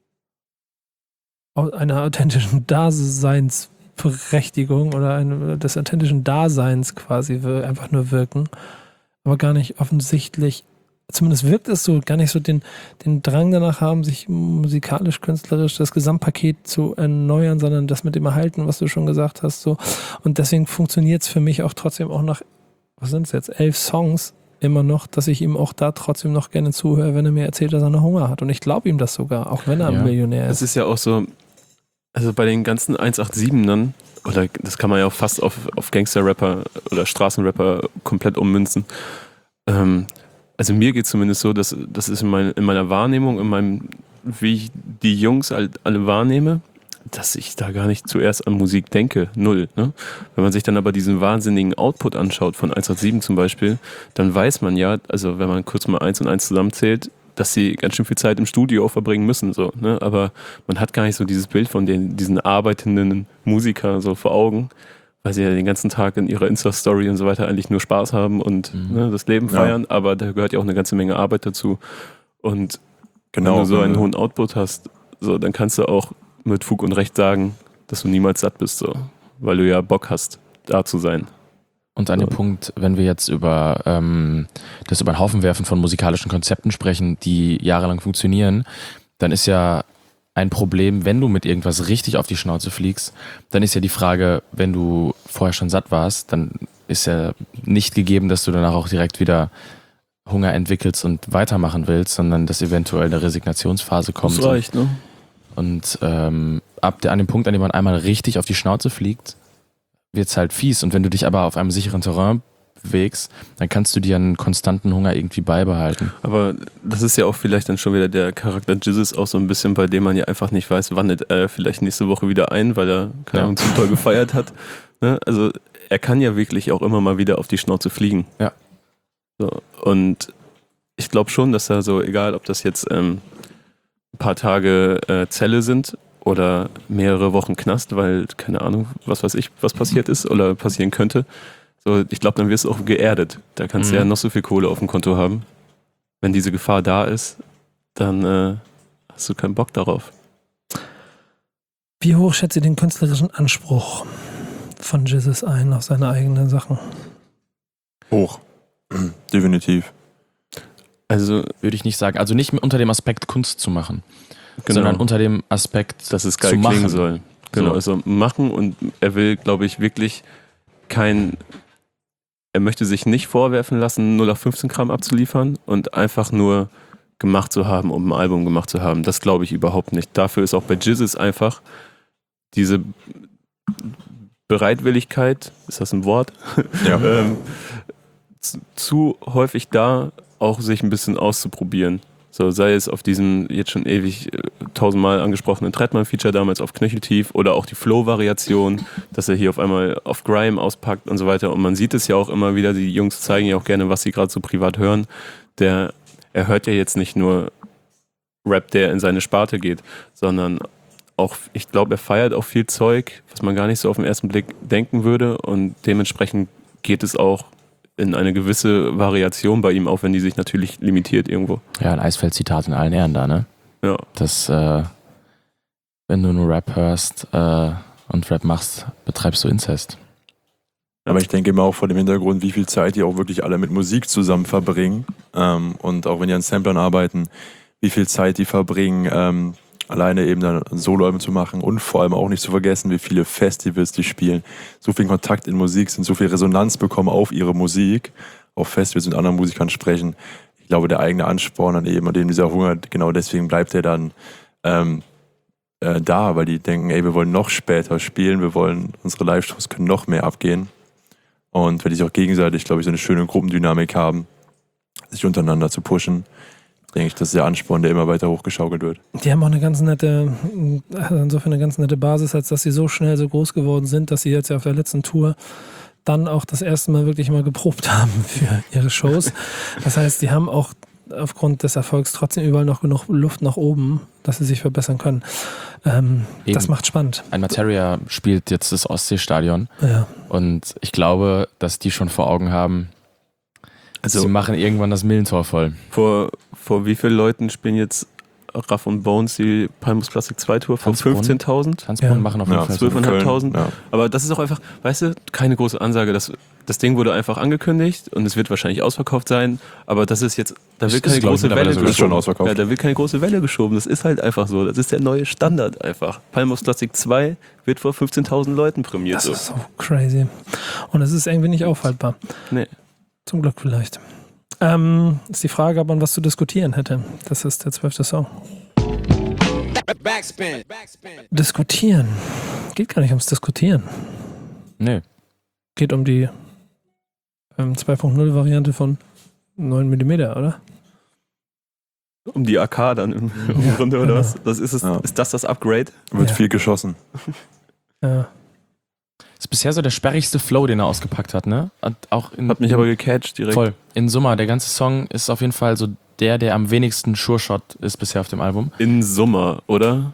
B: einer authentischen Daseinsberechtigung oder eine, des authentischen Daseins quasi wir- einfach nur wirken, aber gar nicht offensichtlich, zumindest wirkt es so, gar nicht so den, den Drang danach haben, sich musikalisch, künstlerisch das Gesamtpaket zu erneuern, sondern das mit dem Erhalten, was du schon gesagt hast. So. Und deswegen funktioniert es für mich auch trotzdem auch nach, was sind es jetzt, elf Songs immer noch, dass ich ihm auch da trotzdem noch gerne zuhöre, wenn er mir erzählt, dass er noch Hunger hat. Und ich glaube ihm das sogar, auch wenn er
E: Ja.
B: ein Millionär
C: Es
B: ist.
C: ist ja auch so, also bei den ganzen eins acht sieben-ern, oder das kann man ja auch fast auf, auf Gangster-Rapper oder Straßenrapper komplett ummünzen. Ähm, also mir geht es zumindest so, dass das ist in, mein, in meiner Wahrnehmung, in meinem, wie ich die Jungs halt alle wahrnehme, dass ich da gar nicht zuerst an Musik denke. Null. Ne? Wenn man sich dann aber diesen wahnsinnigen Output anschaut von eins acht sieben zum Beispiel, dann weiß man ja, also wenn man kurz mal eins und eins zusammenzählt, dass sie ganz schön viel Zeit im Studio auch verbringen müssen. So, ne? Aber man hat gar nicht so dieses Bild von den, diesen arbeitenden Musikern so vor Augen, weil sie ja den ganzen Tag in ihrer Insta-Story und so weiter eigentlich nur Spaß haben und
E: Mhm.
C: ne, das Leben
D: Ja.
C: feiern, aber da gehört ja auch eine ganze Menge Arbeit dazu. Und
D: Genau.
C: wenn du so
D: wenn
C: einen
D: du-
C: hohen Output hast, so, dann kannst du auch mit Fug und Recht sagen, dass du niemals satt bist, so, weil du ja Bock hast, da zu sein.
E: Und an
C: Ja.
E: dem Punkt, wenn wir jetzt über ähm, das über den Haufen werfen von musikalischen Konzepten sprechen, die jahrelang funktionieren, dann ist ja ein Problem, wenn du mit irgendwas richtig auf die Schnauze fliegst, dann ist ja die Frage, wenn du vorher schon satt warst, dann ist ja nicht gegeben, dass du danach auch direkt wieder Hunger entwickelst und weitermachen willst, sondern dass eventuell eine Resignationsphase kommt.
C: Das reicht, ne?
E: Und ähm, ab der, an dem Punkt, an dem man einmal richtig auf die Schnauze fliegt, wird's halt fies. Und wenn du dich aber auf einem sicheren Terrain bewegst, dann kannst du dir einen konstanten Hunger irgendwie beibehalten.
C: Aber das ist ja auch vielleicht dann schon wieder der Charakter Jizzes auch so ein bisschen, bei dem man ja einfach nicht weiß, wandert er vielleicht nächste Woche wieder ein, weil er, keine Ahnung, zu toll gefeiert hat. Ne? Also er kann ja wirklich auch immer mal wieder auf die Schnauze fliegen.
E: Ja.
C: So, und ich glaube schon, dass er so, egal ob das jetzt ähm, ein paar Tage äh, Zelle sind oder mehrere Wochen Knast, weil, keine Ahnung, was weiß ich, was passiert ist oder passieren könnte, so, ich glaube, dann wirst du auch geerdet. Da kannst du
E: Mhm.
C: ja noch so viel Kohle auf dem Konto haben. Wenn diese Gefahr da ist, dann äh, hast du keinen Bock darauf.
B: Wie hoch schätzt ihr den künstlerischen Anspruch von Jesus ein auf seine eigenen Sachen?
D: Hoch. Definitiv.
C: Also,
E: Würde ich nicht sagen. Also nicht unter dem Aspekt Kunst zu machen,
C: genau,
E: sondern unter dem Aspekt
C: dass es geil
E: zu
C: klingen
E: machen.
C: soll. Genau,
E: So.
C: also machen, und er will, glaube ich, wirklich kein, er möchte sich nicht vorwerfen lassen, null auf fünfzehn Gramm abzuliefern und einfach nur gemacht zu haben, um ein Album gemacht zu haben. Das glaube ich überhaupt nicht. Dafür ist auch bei Jizzes einfach diese Bereitwilligkeit, ist das ein Wort?
D: Ja.
C: ähm, zu, zu häufig da, auch sich ein bisschen auszuprobieren. So, sei es auf diesem jetzt schon ewig äh, tausendmal angesprochenen Trettmann-Feature damals auf Knöcheltief oder auch die Flow-Variation, dass er hier auf einmal auf Grime auspackt und so weiter. Und man sieht es ja auch immer wieder, die Jungs zeigen ja auch gerne, was sie gerade so privat hören. Der, er hört ja jetzt nicht nur Rap, der in seine Sparte geht, sondern auch, ich glaube, er feiert auch viel Zeug, was man gar nicht so auf den ersten Blick denken würde, und dementsprechend geht es auch in eine gewisse Variation bei ihm, auch wenn die sich natürlich limitiert irgendwo.
E: Ja, ein Eisfeld-Zitat in allen Ehren da, ne?
C: Ja.
E: Das, äh, wenn du nur Rap hörst äh, und Rap machst, betreibst du Inzest.
D: Aber ich denke immer auch vor dem Hintergrund, wie viel Zeit die auch wirklich alle mit Musik zusammen verbringen. Ähm, und auch wenn die an Samplern arbeiten, wie viel Zeit die verbringen, ähm, alleine eben dann Soloalben zu machen, und vor allem auch nicht zu vergessen, wie viele Festivals die spielen, so viel Kontakt in Musik sind, so viel Resonanz bekommen auf ihre Musik, auf Festivals mit anderen Musikern sprechen. Ich glaube, der eigene Ansporn dann eben und eben dieser Hunger, genau deswegen bleibt er dann ähm, äh, da, weil die denken, ey, wir wollen noch später spielen, wir wollen, unsere Live-Shows können noch mehr abgehen. Und weil die sich auch gegenseitig, glaube ich, so eine schöne Gruppendynamik haben, sich untereinander zu pushen, denke ich, das ist der Ansporn, der immer weiter hochgeschaukelt wird.
B: Die haben auch eine ganz nette, also insofern eine ganz nette Basis, als dass sie so schnell so groß geworden sind, dass sie jetzt ja auf der letzten Tour dann auch das erste Mal wirklich mal geprobt haben für ihre Shows. Das heißt, die haben auch aufgrund des Erfolgs trotzdem überall noch genug Luft nach oben, dass sie sich verbessern können. Ähm, das macht spannend.
E: Ein Materia spielt jetzt das Ostseestadion
B: Ja.
E: und ich glaube, dass die schon vor Augen haben,
C: Also
E: sie machen irgendwann das Millentor voll.
C: vor, vor wie vielen Leuten spielen jetzt Raff und Bones die Palmus Classic zwei Tour? Vor
E: Tanzbrunnen.
C: fünfzehntausend?
E: Tanzbrunnen
B: Ja.
E: machen auf jeden
D: Ja,
E: Fall
C: zwölf
E: so.
C: und- zwölftausend.
D: Ja.
C: Aber das ist auch einfach, weißt du, keine große Ansage. Das, das Ding wurde einfach angekündigt und es wird wahrscheinlich ausverkauft sein, aber das ist jetzt, da
E: Ist-
C: wird
E: ist,
C: keine
E: glaub ich,
C: große
E: mittlerweile
C: Welle
E: sogar
D: ist schon
C: geschoben.
D: ausverkauft.
C: Ja, da wird keine große Welle geschoben. Das ist halt einfach so. Das ist der neue Standard einfach. Palmus Classic zwei wird vor fünfzehntausend Leuten prämiert.
B: Das
C: So.
B: ist so crazy. Und es ist irgendwie nicht aufhaltbar.
C: Nee.
B: Zum Glück vielleicht. Ähm, ist die Frage, ob man was zu diskutieren hätte. Das ist der zwölfte Song.
A: Backspin. Backspin.
B: Diskutieren. Geht gar nicht ums Diskutieren.
E: Nee.
B: Geht um die ähm, zwei Punkt null Variante von neun Millimeter, oder?
C: Um die A K dann im, im
B: Ja,
C: Grunde, oder
B: genau.
C: was? Das ist, es,
D: Ja.
C: ist das das Upgrade?
D: Wird
B: Ja.
D: viel geschossen.
B: Ja.
E: Ist bisher so der sperrigste Flow, den er ausgepackt hat, ne? Und auch in,
C: Hat mich aber gecatcht direkt.
E: voll. In Summe, der ganze Song ist auf jeden Fall so der, der am wenigsten Sure-Shot ist bisher auf dem Album.
C: In Summe, oder?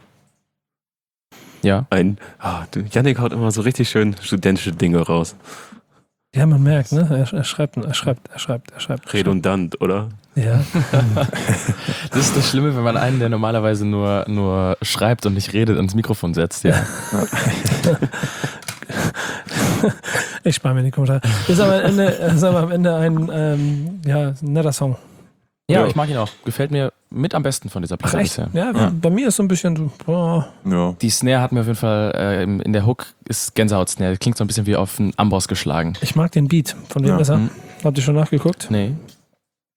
E: Ja.
C: Ein, ah, du, Yannick haut immer so richtig schön studentische Dinge raus.
B: Ja, man merkt, ne? Er, er schreibt, er schreibt, er schreibt, er schreibt.
C: Redundant, oder?
B: Ja.
E: Das ist das Schlimme, wenn man einen, der normalerweise nur, nur schreibt und nicht redet, ans Mikrofon setzt, ja.
B: Ich spare mir die Kommentare. Ist aber am Ende, ist aber am Ende ein ähm, ja, netter Song.
E: Ja,
C: Ja.
E: ich mag ihn auch. Gefällt mir mit am besten von dieser
B: Ach
E: Platte
B: echt?
E: bisher.
B: Ja,
D: Ja.
B: bei mir ist so ein bisschen so, boah.
D: Ja.
E: Die Snare hat mir auf jeden Fall, äh, in der Hook ist Gänsehaut-Snare. Klingt so ein bisschen wie auf einen Amboss geschlagen.
B: Ich mag den Beat. Von wem
D: Ja.
B: ist er?
E: Hm.
B: Habt ihr schon nachgeguckt?
E: Nee.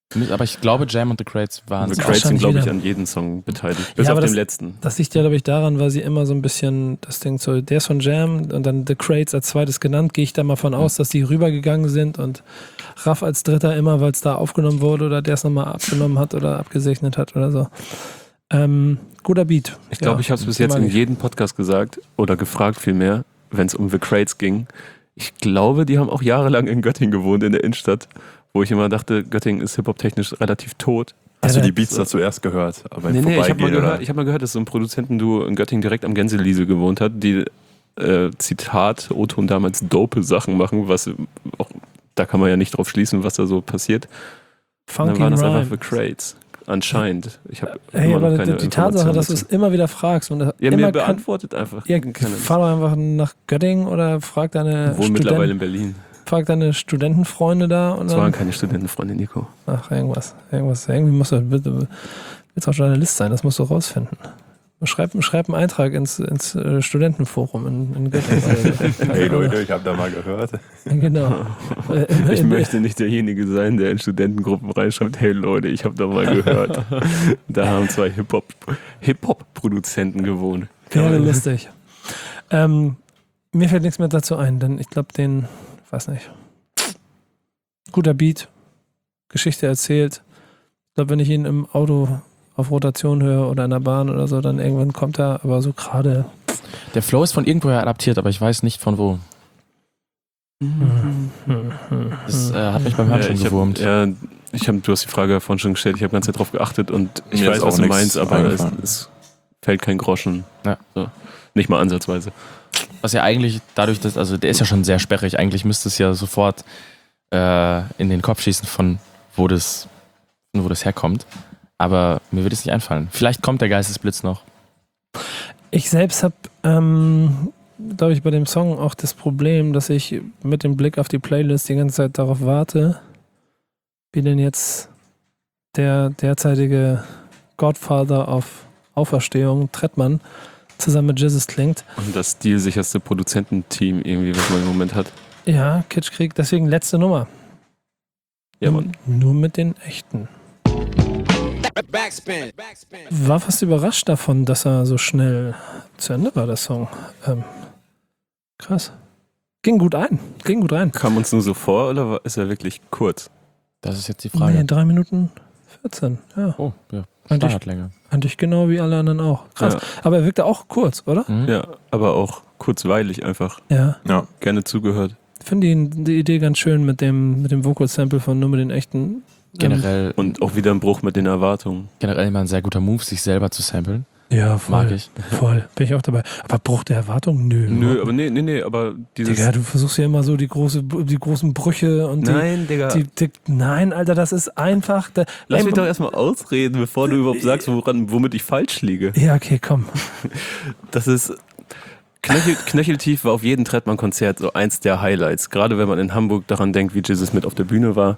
E: Aber ich glaube, Jam und The Crates waren
C: The
E: es.
C: Crates sind,
B: wahrscheinlich
C: glaube ich,
B: wieder.
C: an jedem Song beteiligt. Bis
B: Ja,
C: auf
B: aber
C: den
B: das-
C: letzten.
B: Das liegt ja, glaube ich, daran, weil sie immer so ein bisschen das Ding so, der ist von Jam und dann The Crates als zweites genannt, gehe ich da mal von aus, dass die rübergegangen sind und Raff als dritter immer, weil es da aufgenommen wurde oder der es nochmal abgenommen hat oder abgesegnet hat oder so. Ähm, guter Beat.
C: Ich glaube,
B: Ja,
C: ich habe es bis
B: den
C: jetzt
B: mag
C: in
B: ich.
C: jedem Podcast gesagt oder gefragt vielmehr, wenn es um The Crates ging. Ich glaube, die haben auch jahrelang in Göttingen gewohnt, in der Innenstadt, wo ich immer dachte, Göttingen ist Hip-Hop-technisch relativ tot.
D: Hast du
B: Ja,
D: die Beats da zuerst gehört? Aber
C: Nee, nee, ich habe mal,
D: Vorbeigehen, oder?
C: gehört- ich hab mal gehört, dass so ein Produzentenduo in Göttingen direkt am Gänseliesel gewohnt hat, die, äh, Zitat, O-Ton damals dope Sachen machen, was auch, da kann man ja nicht drauf schließen, was da so passiert. Und
B: Funky
C: dann waren das
B: Rhyme.
C: einfach The Crates. Anscheinend. Ich habe
B: Hey,
C: immer noch
B: aber
C: keine
B: die, die Tatsache,
C: Informationen
B: dass du es
C: dazu.
B: immer wieder fragst und das
C: Ja,
B: immer
C: mir
B: kann,
C: beantwortet einfach.
B: ja,
C: keiner.
B: fahr doch einfach nach Göttingen oder frag deine,
C: Wohnen mittlerweile
B: Studenten,
C: in Berlin.
B: frag deine Studentenfreunde da und
C: Das waren
B: dann,
C: keine Studentenfreunde, Nico.
B: ach, irgendwas, irgendwas, irgendwie musst du, bitte, willst auch Journalist sein, das musst du rausfinden. Schreib, schreib einen Eintrag ins, ins äh, Studentenforum in, in Göttingen.
D: Hey Leute, ich habe da mal gehört.
B: Genau. Äh, in-
C: Ich
B: in-
C: möchte nicht derjenige sein, der in Studentengruppen reinschreibt, hey Leute, ich habe da mal gehört. Da haben zwei Hip-Hop, Hip-Hop-Produzenten gewohnt.
B: Wäre lustig. Ähm, mir fällt nichts mehr dazu ein, denn ich glaube, den, weiß nicht, guter Beat, Geschichte erzählt. Ich glaube, wenn ich ihn im Auto auf Rotation höre oder in der Bahn oder so, dann irgendwann kommt er, aber so gerade.
E: Der Flow ist von irgendwoher adaptiert, aber ich weiß nicht von wo. Das äh, hat mich beim Hören
C: Ja,
E: schon
C: ich hab,
E: gewurmt.
C: ja, ich hab, du hast die Frage vorhin schon gestellt, ich habe ganz Zeit drauf geachtet und ich
D: Mir
C: weiß,
D: ist auch
C: was du
D: nix
C: meinst, aber es,
D: eingefallen.
C: es fällt kein Groschen.
E: Ja.
C: So. Nicht mal ansatzweise.
E: Was ja eigentlich dadurch, dass, also der ist ja schon sehr sperrig, eigentlich müsste es ja sofort äh, in den Kopf schießen, von wo das, von wo das herkommt. Aber mir wird es nicht einfallen. Vielleicht kommt der Geistesblitz noch.
B: Ich selbst habe, ähm, glaube ich, bei dem Song auch das Problem, dass ich mit dem Blick auf die Playlist die ganze Zeit darauf warte, wie denn jetzt der derzeitige Godfather auf Auferstehung, Trettmann, zusammen mit Jesus klingt.
C: Und das stilsicherste Produzententeam irgendwie, was man im Moment hat.
B: Ja, Kitschkrieg, deswegen letzte Nummer.
C: Ja,
B: nur,
C: Mann.
B: nur mit den echten.
A: Backspin. Backspin.
B: War fast überrascht davon, dass er so schnell zu Ende war, der Song. Ähm, krass. Ging gut ein. Ging gut rein.
C: Kam uns nur so vor oder war- ist er wirklich kurz?
E: Das ist jetzt die Frage.
B: Nee, drei Minuten vierzehn. Ja,
E: Oh, ja.
B: Eigentlich-
E: Standardlänge.
B: eigentlich genau wie alle anderen auch. Krass.
C: Ja.
B: Aber er wirkte auch kurz, oder?
E: Mhm.
C: Ja, aber auch kurzweilig einfach.
B: Ja.
D: Ja.
C: Gerne zugehört.
B: Finde die, die Idee ganz schön mit dem, mit dem Vocal-Sample von nur mit den echten.
E: Generell,
C: Und auch wieder ein Bruch mit den Erwartungen.
E: generell immer ein sehr guter Move, sich selber zu samplen.
B: Ja, voll.
E: Mag ich.
B: Voll. Bin ich auch dabei. Aber Bruch der Erwartung? Nö.
C: Nö, aber nee, nee, nee, aber dieses...
B: Digga, du versuchst ja immer so die, große, die großen Brüche und die,
C: Nein, Digga.
B: die, die. Nein, Alter, das ist einfach. Da,
C: Lass
B: Ey,
C: mich doch erstmal ausreden, bevor du überhaupt sagst, woran, womit ich falsch liege.
B: Ja, okay, komm.
C: Das ist... Knöchel, Knöcheltief war auf jedem Trettmann-Konzert so eins der Highlights. Gerade wenn man in Hamburg daran denkt, wie Jesus mit auf der Bühne war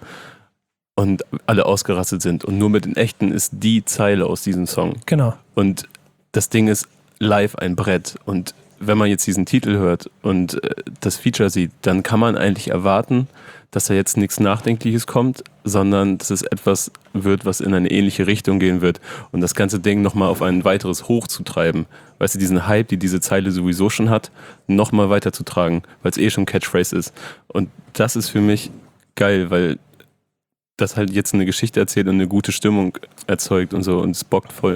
C: und alle ausgerastet sind. Und nur mit den Echten ist die Zeile aus diesem Song.
B: Genau.
C: Und das Ding ist live ein Brett. Und wenn man jetzt diesen Titel hört und äh, das Feature sieht, dann kann man eigentlich erwarten, dass da jetzt nichts Nachdenkliches kommt, sondern dass es etwas wird, was in eine ähnliche Richtung gehen wird. Und das ganze Ding nochmal auf ein weiteres Hoch zu treiben. Weißt du, diesen Hype, die diese Zeile sowieso schon hat, nochmal weiterzutragen, weil es eh schon Catchphrase ist. Und das ist für mich geil, weil das halt jetzt eine Geschichte erzählt und eine gute Stimmung erzeugt und so und es bockt voll.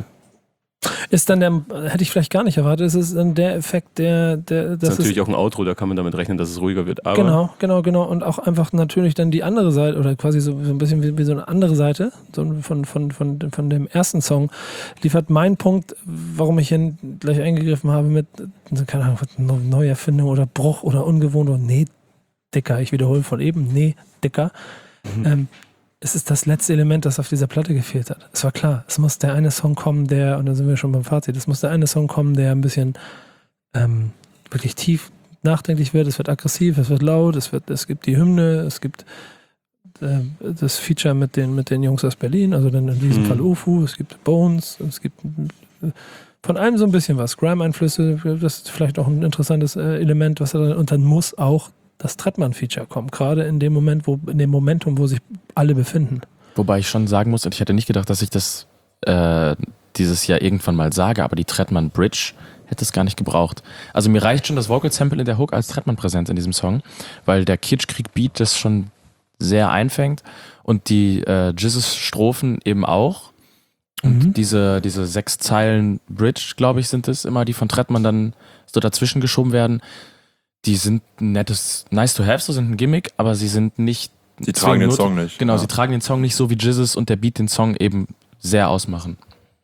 B: Ist dann der, hätte ich vielleicht gar nicht erwartet, ist es dann der Effekt, der, der
C: Das
B: das
C: ist natürlich auch ein Outro, da kann man damit rechnen, dass es ruhiger wird. Aber
B: Genau, genau, genau. Und auch einfach natürlich dann die andere Seite, oder quasi so, so ein bisschen wie, wie so eine andere Seite so von, von, von, von dem ersten Song, liefert mein Punkt, warum ich hier gleich eingegriffen habe mit, keine Ahnung, Neuerfindung oder Bruch oder ungewohnt oder nee, Dicker, ich wiederhole von eben, nee, Dicker.
C: Mhm.
B: Ähm, es ist das letzte Element, das auf dieser Platte gefehlt hat. Es war klar, es muss der eine Song kommen, der, und dann sind wir schon beim Fazit, es muss der eine Song kommen, der ein bisschen ähm, wirklich tief nachdenklich wird, es wird aggressiv, es wird laut, es wird, es gibt die Hymne, es gibt äh, das Feature mit den, mit den Jungs aus Berlin, also dann in diesem
C: Mhm.
B: Fall Ufu, es gibt Bones, es gibt äh, von allem so ein bisschen was. Grime-Einflüsse, das ist vielleicht auch ein interessantes äh, Element, was er dann, und dann muss auch das Trettmann-Feature kommen, gerade in dem Moment, wo, in dem Momentum, wo sich alle befinden.
E: Wobei ich schon sagen muss, und ich hätte nicht gedacht, dass ich das äh, dieses Jahr irgendwann mal sage, aber die Trettmann Bridge hätte es gar nicht gebraucht. Also mir reicht schon das Vocal Sample in der Hook als Trettmann-Präsenz in diesem Song, weil der Kitschkrieg-Beat das schon sehr einfängt und die äh, Jizzes-Strophen eben auch. Und
B: Mhm.
E: diese, diese sechs Zeilen Bridge, glaube ich, sind es immer, die von Trettmann dann so dazwischen geschoben werden. Die sind ein nettes, nice to have, so sind ein Gimmick, aber sie sind nicht.
D: Die tragen den
E: zwingend
D: Song
E: not-
D: nicht.
E: Genau,
D: Ja.
E: sie tragen den Song nicht so, wie Jizzes und der Beat den Song eben sehr ausmachen.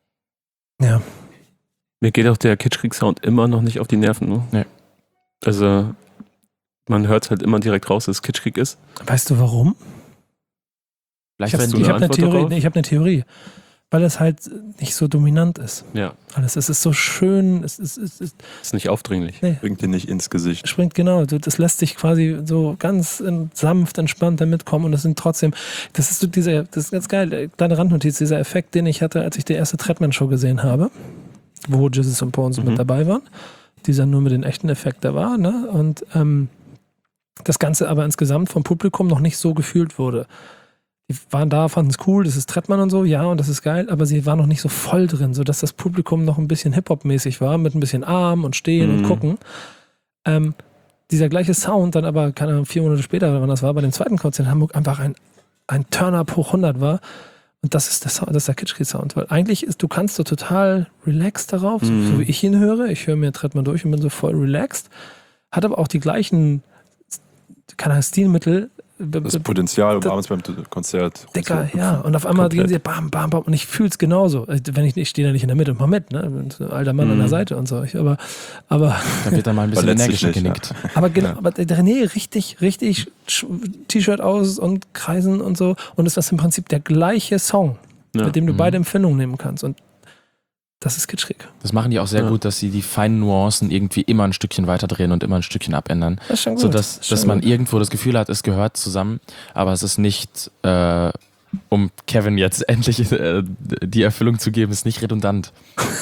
B: Ja.
C: Mir geht auch der Kitschkrieg-Sound immer noch nicht auf die Nerven. Ne?
E: Nee.
C: Also man hört halt immer direkt raus, dass es Kitschkrieg ist.
B: Weißt du warum?
E: Vielleicht
B: Ich habe
C: Hast du
B: ich
C: eine
B: hab eine
C: Antwort
B: Theorie.
C: darauf?
B: Nee, ich habe eine Theorie. Weil es halt nicht so dominant ist.
C: Ja,
B: Alles. Es ist so schön, es, ist, es, ist,
C: ist nicht aufdringlich.
D: Bringt dir nicht ins Gesicht.
B: springt genau. du- Das lässt sich quasi so ganz in, sanft, entspannt da mitkommen. Und das sind trotzdem, das ist so dieser, das ist ganz geil, äh, kleine Randnotiz, dieser Effekt, den ich hatte, als ich die erste Trettmann-Show gesehen habe, wo Jesus und Bones
C: Mhm.
B: mit dabei waren. Dieser nur mit den echten Effekt da war, ne? Und ähm, das Ganze aber insgesamt vom Publikum noch nicht so gefühlt wurde. Die waren da, fanden es cool, das ist Trettmann und so, ja, und das ist geil, aber sie waren noch nicht so voll drin, sodass das Publikum noch ein bisschen Hip-Hop-mäßig war, mit ein bisschen Arm und Stehen und
C: Mhm.
B: Gucken. Ähm, dieser gleiche Sound dann aber, keine Ahnung, vier Monate später, wann das war, bei dem zweiten Konzert in Hamburg einfach ein, ein Turn-Up hoch hundert war. Und das ist der, Sound, das ist der Kitschkrieg-Sound. Weil eigentlich ist, du kannst so total relaxed darauf, so,
C: Mhm.
B: so wie ich ihn höre. Ich höre mir Trettmann durch und bin so voll relaxed. Hat aber auch die gleichen, keine Ahnung, Stilmittel.
D: Das Potenzial, um
B: Das-
D: abends beim Konzert.
B: Dicker, ja. Und auf einmal
C: Komplett.
B: gehen sie bam, bam, bam. Und ich fühl's genauso. Wenn ich, ich stehe da nicht in der Mitte und mach mit, ne? Bin so ein alter Mann an der
C: Mhm.
B: Seite und so. Ich, aber, aber,
E: Da wird dann mal ein bisschen
D: Verletzlich
E: energischer
D: nicht, ja.
E: genickt.
B: aber genau, aber der René richtig, richtig sch- T-Shirt aus und Kreisen und so. Und es ist im Prinzip der gleiche Song,
C: Ja.
B: mit dem du
E: Mhm.
B: beide Empfindungen nehmen kannst. Und das ist kitschrig.
E: Das machen die auch sehr
C: Ja.
E: gut, dass sie die feinen Nuancen irgendwie immer ein Stückchen weiter drehen und immer ein Stückchen abändern.
B: Das ist schon gut.
E: So dass,
B: Das ist schon
E: dass man
B: gut.
E: irgendwo das Gefühl hat, es gehört zusammen, aber es ist nicht, äh, um Kevin jetzt endlich äh, die Erfüllung zu geben, ist nicht redundant.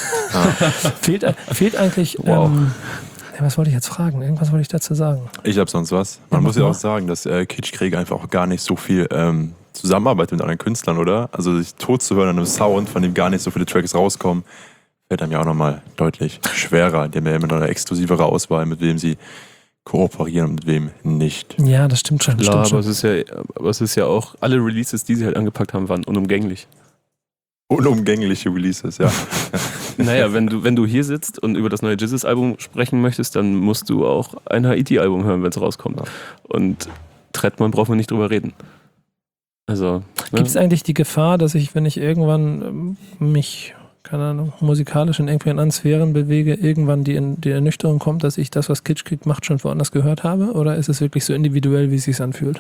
B: Fehlt, fehlt eigentlich,
D: Wow.
B: ähm, ja, was wollte ich jetzt fragen? Irgendwas wollte ich dazu sagen.
D: Ich hab sonst was. Man
B: Ja,
D: muss
B: mach
D: ja
B: mal.
D: auch sagen, dass äh, Kitschkrieg einfach auch gar nicht so viel ähm, zusammenarbeitet mit anderen Künstlern, oder? Also sich tot zu hören an einem Sound, von dem gar nicht so viele Tracks rauskommen, fällt einem ja auch nochmal deutlich schwerer. Die haben ja immer noch eine exklusivere Auswahl, mit wem sie kooperieren und mit wem nicht.
B: Ja, das stimmt schon. Das
C: Klar,
B: stimmt
C: aber
B: schon.
C: es ist ja, aber es ist ja auch, alle Releases, die sie halt angepackt haben, waren unumgänglich.
D: Unumgängliche Releases, ja.
C: Naja, wenn du, wenn du hier sitzt und über das neue Jizzes-Album sprechen möchtest, dann musst du auch ein Haiti-Album hören, wenn es rauskommt. Und Trettmann brauchen wir nicht drüber reden. Also, ne?
B: Gibt es eigentlich die Gefahr, dass ich, wenn ich irgendwann ähm, mich, keine Ahnung, musikalisch in irgendwelchen anderen Sphären bewege, irgendwann die, die Ernüchterung kommt, dass ich das, was Kitschkrieg macht, schon woanders gehört habe? Oder ist es wirklich so individuell, wie es sich anfühlt?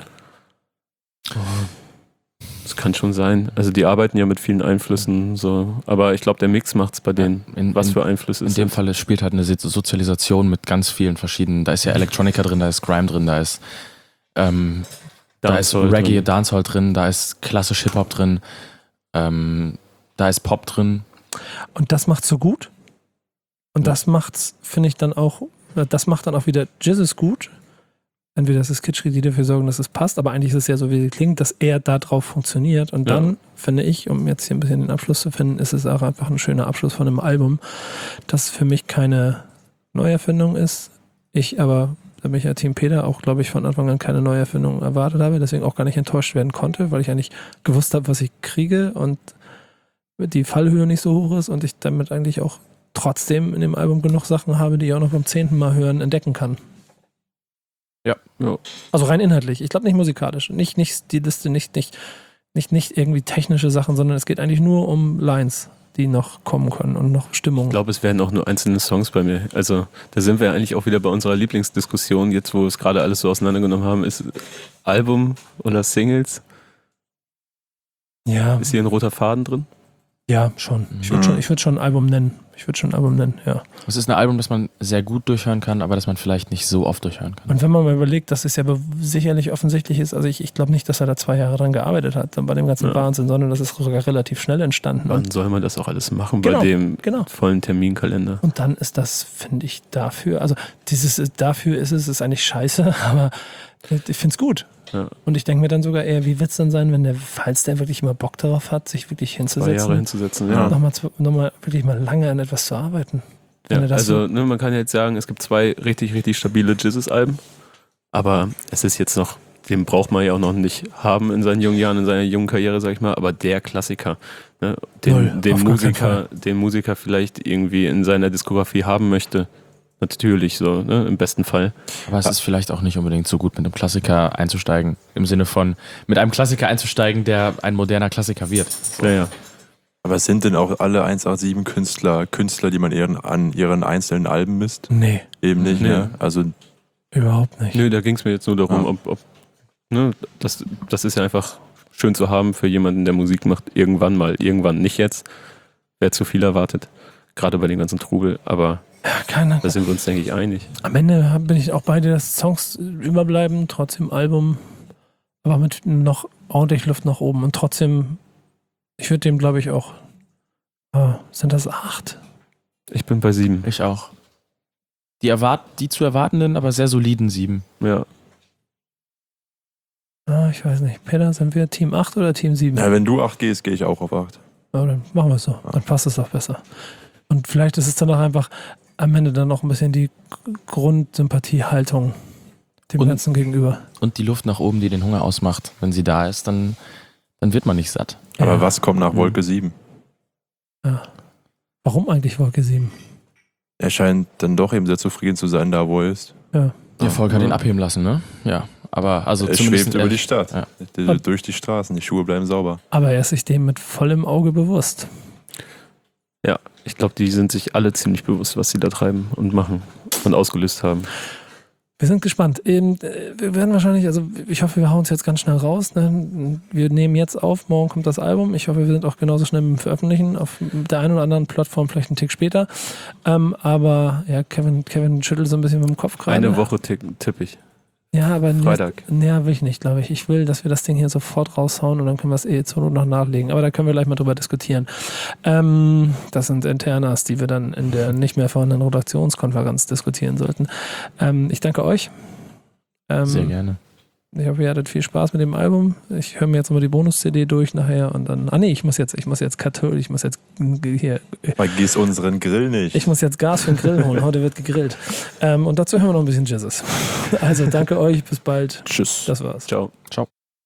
C: Das kann schon sein. Also die arbeiten ja mit vielen Einflüssen, so. Aber ich glaube, der Mix macht es bei denen.
E: In,
C: Was
E: in,
C: für Einflüsse
E: in
C: es
E: dem
C: sind.
E: Fall es spielt halt eine Se- Sozialisation mit ganz vielen verschiedenen, da ist ja Electronica drin, da ist Grime drin, da ist ähm, da ist
C: Dancehall
E: Reggae,
C: drin.
E: Dancehall drin, da ist klassisch Hip-Hop drin, ähm, da ist Pop drin.
B: Und das macht's so gut. Und das macht's, finde ich, dann auch, das macht dann auch wieder Jizzes gut. Entweder das ist Kitschkrieg, die dafür sorgen, dass es passt, aber eigentlich ist es ja so, wie es klingt, dass er da drauf funktioniert. Und
C: Ja.
B: dann, finde ich, um jetzt hier ein bisschen den Abschluss zu finden, ist es auch einfach ein schöner Abschluss von einem Album, das für mich keine Neuerfindung ist. Ich aber, da bin ich ja Team Peter, auch, glaube ich, von Anfang an keine Neuerfindung erwartet habe, deswegen auch gar nicht enttäuscht werden konnte, weil ich eigentlich gewusst habe, was ich kriege und die Fallhöhe nicht so hoch ist und ich damit eigentlich auch trotzdem in dem Album genug Sachen habe, die ich auch noch beim zehnten Mal hören entdecken kann.
E: Ja.
C: Ja.
B: Also rein inhaltlich. Ich glaube nicht musikalisch. Nicht, nicht Stiliste, nicht, nicht, nicht, nicht irgendwie technische Sachen, sondern es geht eigentlich nur um Lines, die noch kommen können und noch Stimmung.
C: Ich glaube, es werden auch nur einzelne Songs bei mir. Also da sind wir ja eigentlich auch wieder bei unserer Lieblingsdiskussion, jetzt wo wir es gerade alles so auseinandergenommen haben, ist Album oder Singles?
B: Ja,
C: Ist hier ein roter Faden drin?
B: ja, schon. Ich würde
D: Mhm.
B: schon, ich würd schon ein Album nennen. Ich würde schon ein Album nennen, ja.
E: Es ist ein Album, das man sehr gut durchhören kann, aber das man vielleicht nicht so oft durchhören kann.
B: Und wenn man mal überlegt, dass es ja be- sicherlich offensichtlich ist, also ich, ich glaube nicht, dass er da zwei Jahre dran gearbeitet hat, bei dem ganzen
C: Ja.
B: Wahnsinn, sondern das ist sogar relativ schnell entstanden.
C: Wann
B: Und,
C: soll man das auch alles machen
B: Genau,
C: bei dem
B: genau.
C: vollen Terminkalender?
B: Und dann ist das, finde ich, dafür, also dieses, dafür ist es, ist eigentlich scheiße, aber Ich, ich finde es gut.
C: Ja.
B: Und ich denke mir dann sogar eher, wie wird es dann sein, wenn der, falls der wirklich immer Bock darauf hat, sich wirklich
C: Zwei
B: hinzusetzen,
C: Jahre hinzusetzen, ja.
B: nochmal noch mal wirklich mal lange an etwas zu arbeiten. Wenn
C: ja
B: er das
C: also
B: so,
C: ne, man kann ja jetzt sagen, es gibt zwei richtig, richtig stabile Jesus-Alben, aber es ist jetzt noch, den braucht man ja auch noch nicht haben in seinen jungen Jahren, in seiner jungen Karriere, sag ich mal, aber der Klassiker, ne, den,
B: Null,
C: den,
B: auf gar keinen
C: Musiker, den Musiker vielleicht irgendwie in seiner Diskografie haben möchte, natürlich so, ne, im besten Fall.
E: Aber es ist vielleicht auch nicht unbedingt so gut, mit einem Klassiker einzusteigen. Im Sinne von, mit einem Klassiker einzusteigen, der ein moderner Klassiker wird.
C: Ja, ja.
D: Aber sind denn auch alle eins acht sieben Künstler Künstler, die man ihren, an ihren einzelnen Alben misst?
B: nee,
D: Eben nicht,
C: Nee.
D: ne? Also
B: überhaupt nicht.
C: Nö, da ging es mir jetzt nur darum,
D: Ja.
C: ob, ob ne, das, das ist ja einfach schön zu haben für jemanden, der Musik macht, irgendwann mal, irgendwann nicht jetzt. Wer zu viel erwartet, gerade bei dem ganzen Trubel, aber
B: Ja, keine,
C: da sind wir uns, denke ich, einig.
B: am Ende hab- bin ich auch bei dir, dass Songs überbleiben, trotzdem Album, aber mit noch ordentlich Luft nach oben und trotzdem, ich würde dem glaube ich auch, ah, sind das acht?
C: Ich bin bei sieben.
E: Ich auch. Die, erwart die zu erwartenden, aber sehr soliden sieben.
C: Ja.
B: Ah, ich weiß nicht. Peter, sind wir Team acht oder Team sieben?
D: ja, wenn du acht gehst, gehe ich auch auf acht.
B: Ja, dann machen wir es so. Dann passt es auch besser. Und vielleicht ist es dann auch einfach am Ende dann noch ein bisschen die Grundsympathiehaltung dem
E: Und-
B: Ganzen gegenüber.
E: Und die Luft nach oben, die den Hunger ausmacht. Wenn sie da ist, dann, dann wird man nicht satt.
D: Aber
B: Ja.
D: was kommt nach Wolke sieben?
B: Ja. Warum eigentlich Wolke sieben?
D: Er scheint dann doch eben sehr zufrieden zu sein, da wo er ist.
B: Ja.
E: Der Volk hat ihn abheben lassen, ne? Ja. Aber also
D: Er
E: zumindest
D: schwebt über die Stadt,
E: Ja.
D: D- durch die Straßen, die Schuhe bleiben sauber.
B: Aber er ist sich dem mit vollem Auge bewusst.
C: Ja, ich glaube, die sind sich alle ziemlich bewusst, was sie da treiben und machen und ausgelöst haben.
B: Wir sind gespannt. Ähm, äh, Wir werden wahrscheinlich, also ich hoffe, wir hauen es jetzt ganz schnell raus. Ne? Wir nehmen jetzt auf, morgen kommt das Album. Ich hoffe, wir sind auch genauso schnell mit dem Veröffentlichen. Auf der einen oder anderen Plattform vielleicht einen Tick später. Ähm, aber ja, Kevin, Kevin schüttelt so ein bisschen mit dem Kopf gerade.
C: Eine Woche tipp, tipp ich.
B: Ja, aber
C: Freitag.
B: Ja, will ich nicht, glaube ich. Ich will, dass wir das Ding hier sofort raushauen und dann können wir es eh zur Not noch nachlegen. Aber da können wir gleich mal drüber diskutieren. Ähm, das sind Internas, die wir dann in der nicht mehr vorhandenen Redaktionskonferenz diskutieren sollten. Ähm, ich danke euch. Ähm,
E: Sehr gerne.
B: Ich hoffe, ihr hattet viel Spaß mit dem Album. Ich höre mir jetzt mal die Bonus-C D durch nachher und dann. Ah nee, ich muss jetzt, ich muss jetzt Kartoffel, ich muss jetzt hier.
D: Vergiss unseren Grill nicht.
B: Ich muss jetzt Gas für den Grill holen. Heute wird gegrillt. Ähm, und dazu hören wir noch ein bisschen Jizzes. Also danke euch, bis bald.
C: Tschüss.
B: Das war's.
C: Ciao.
E: Ciao.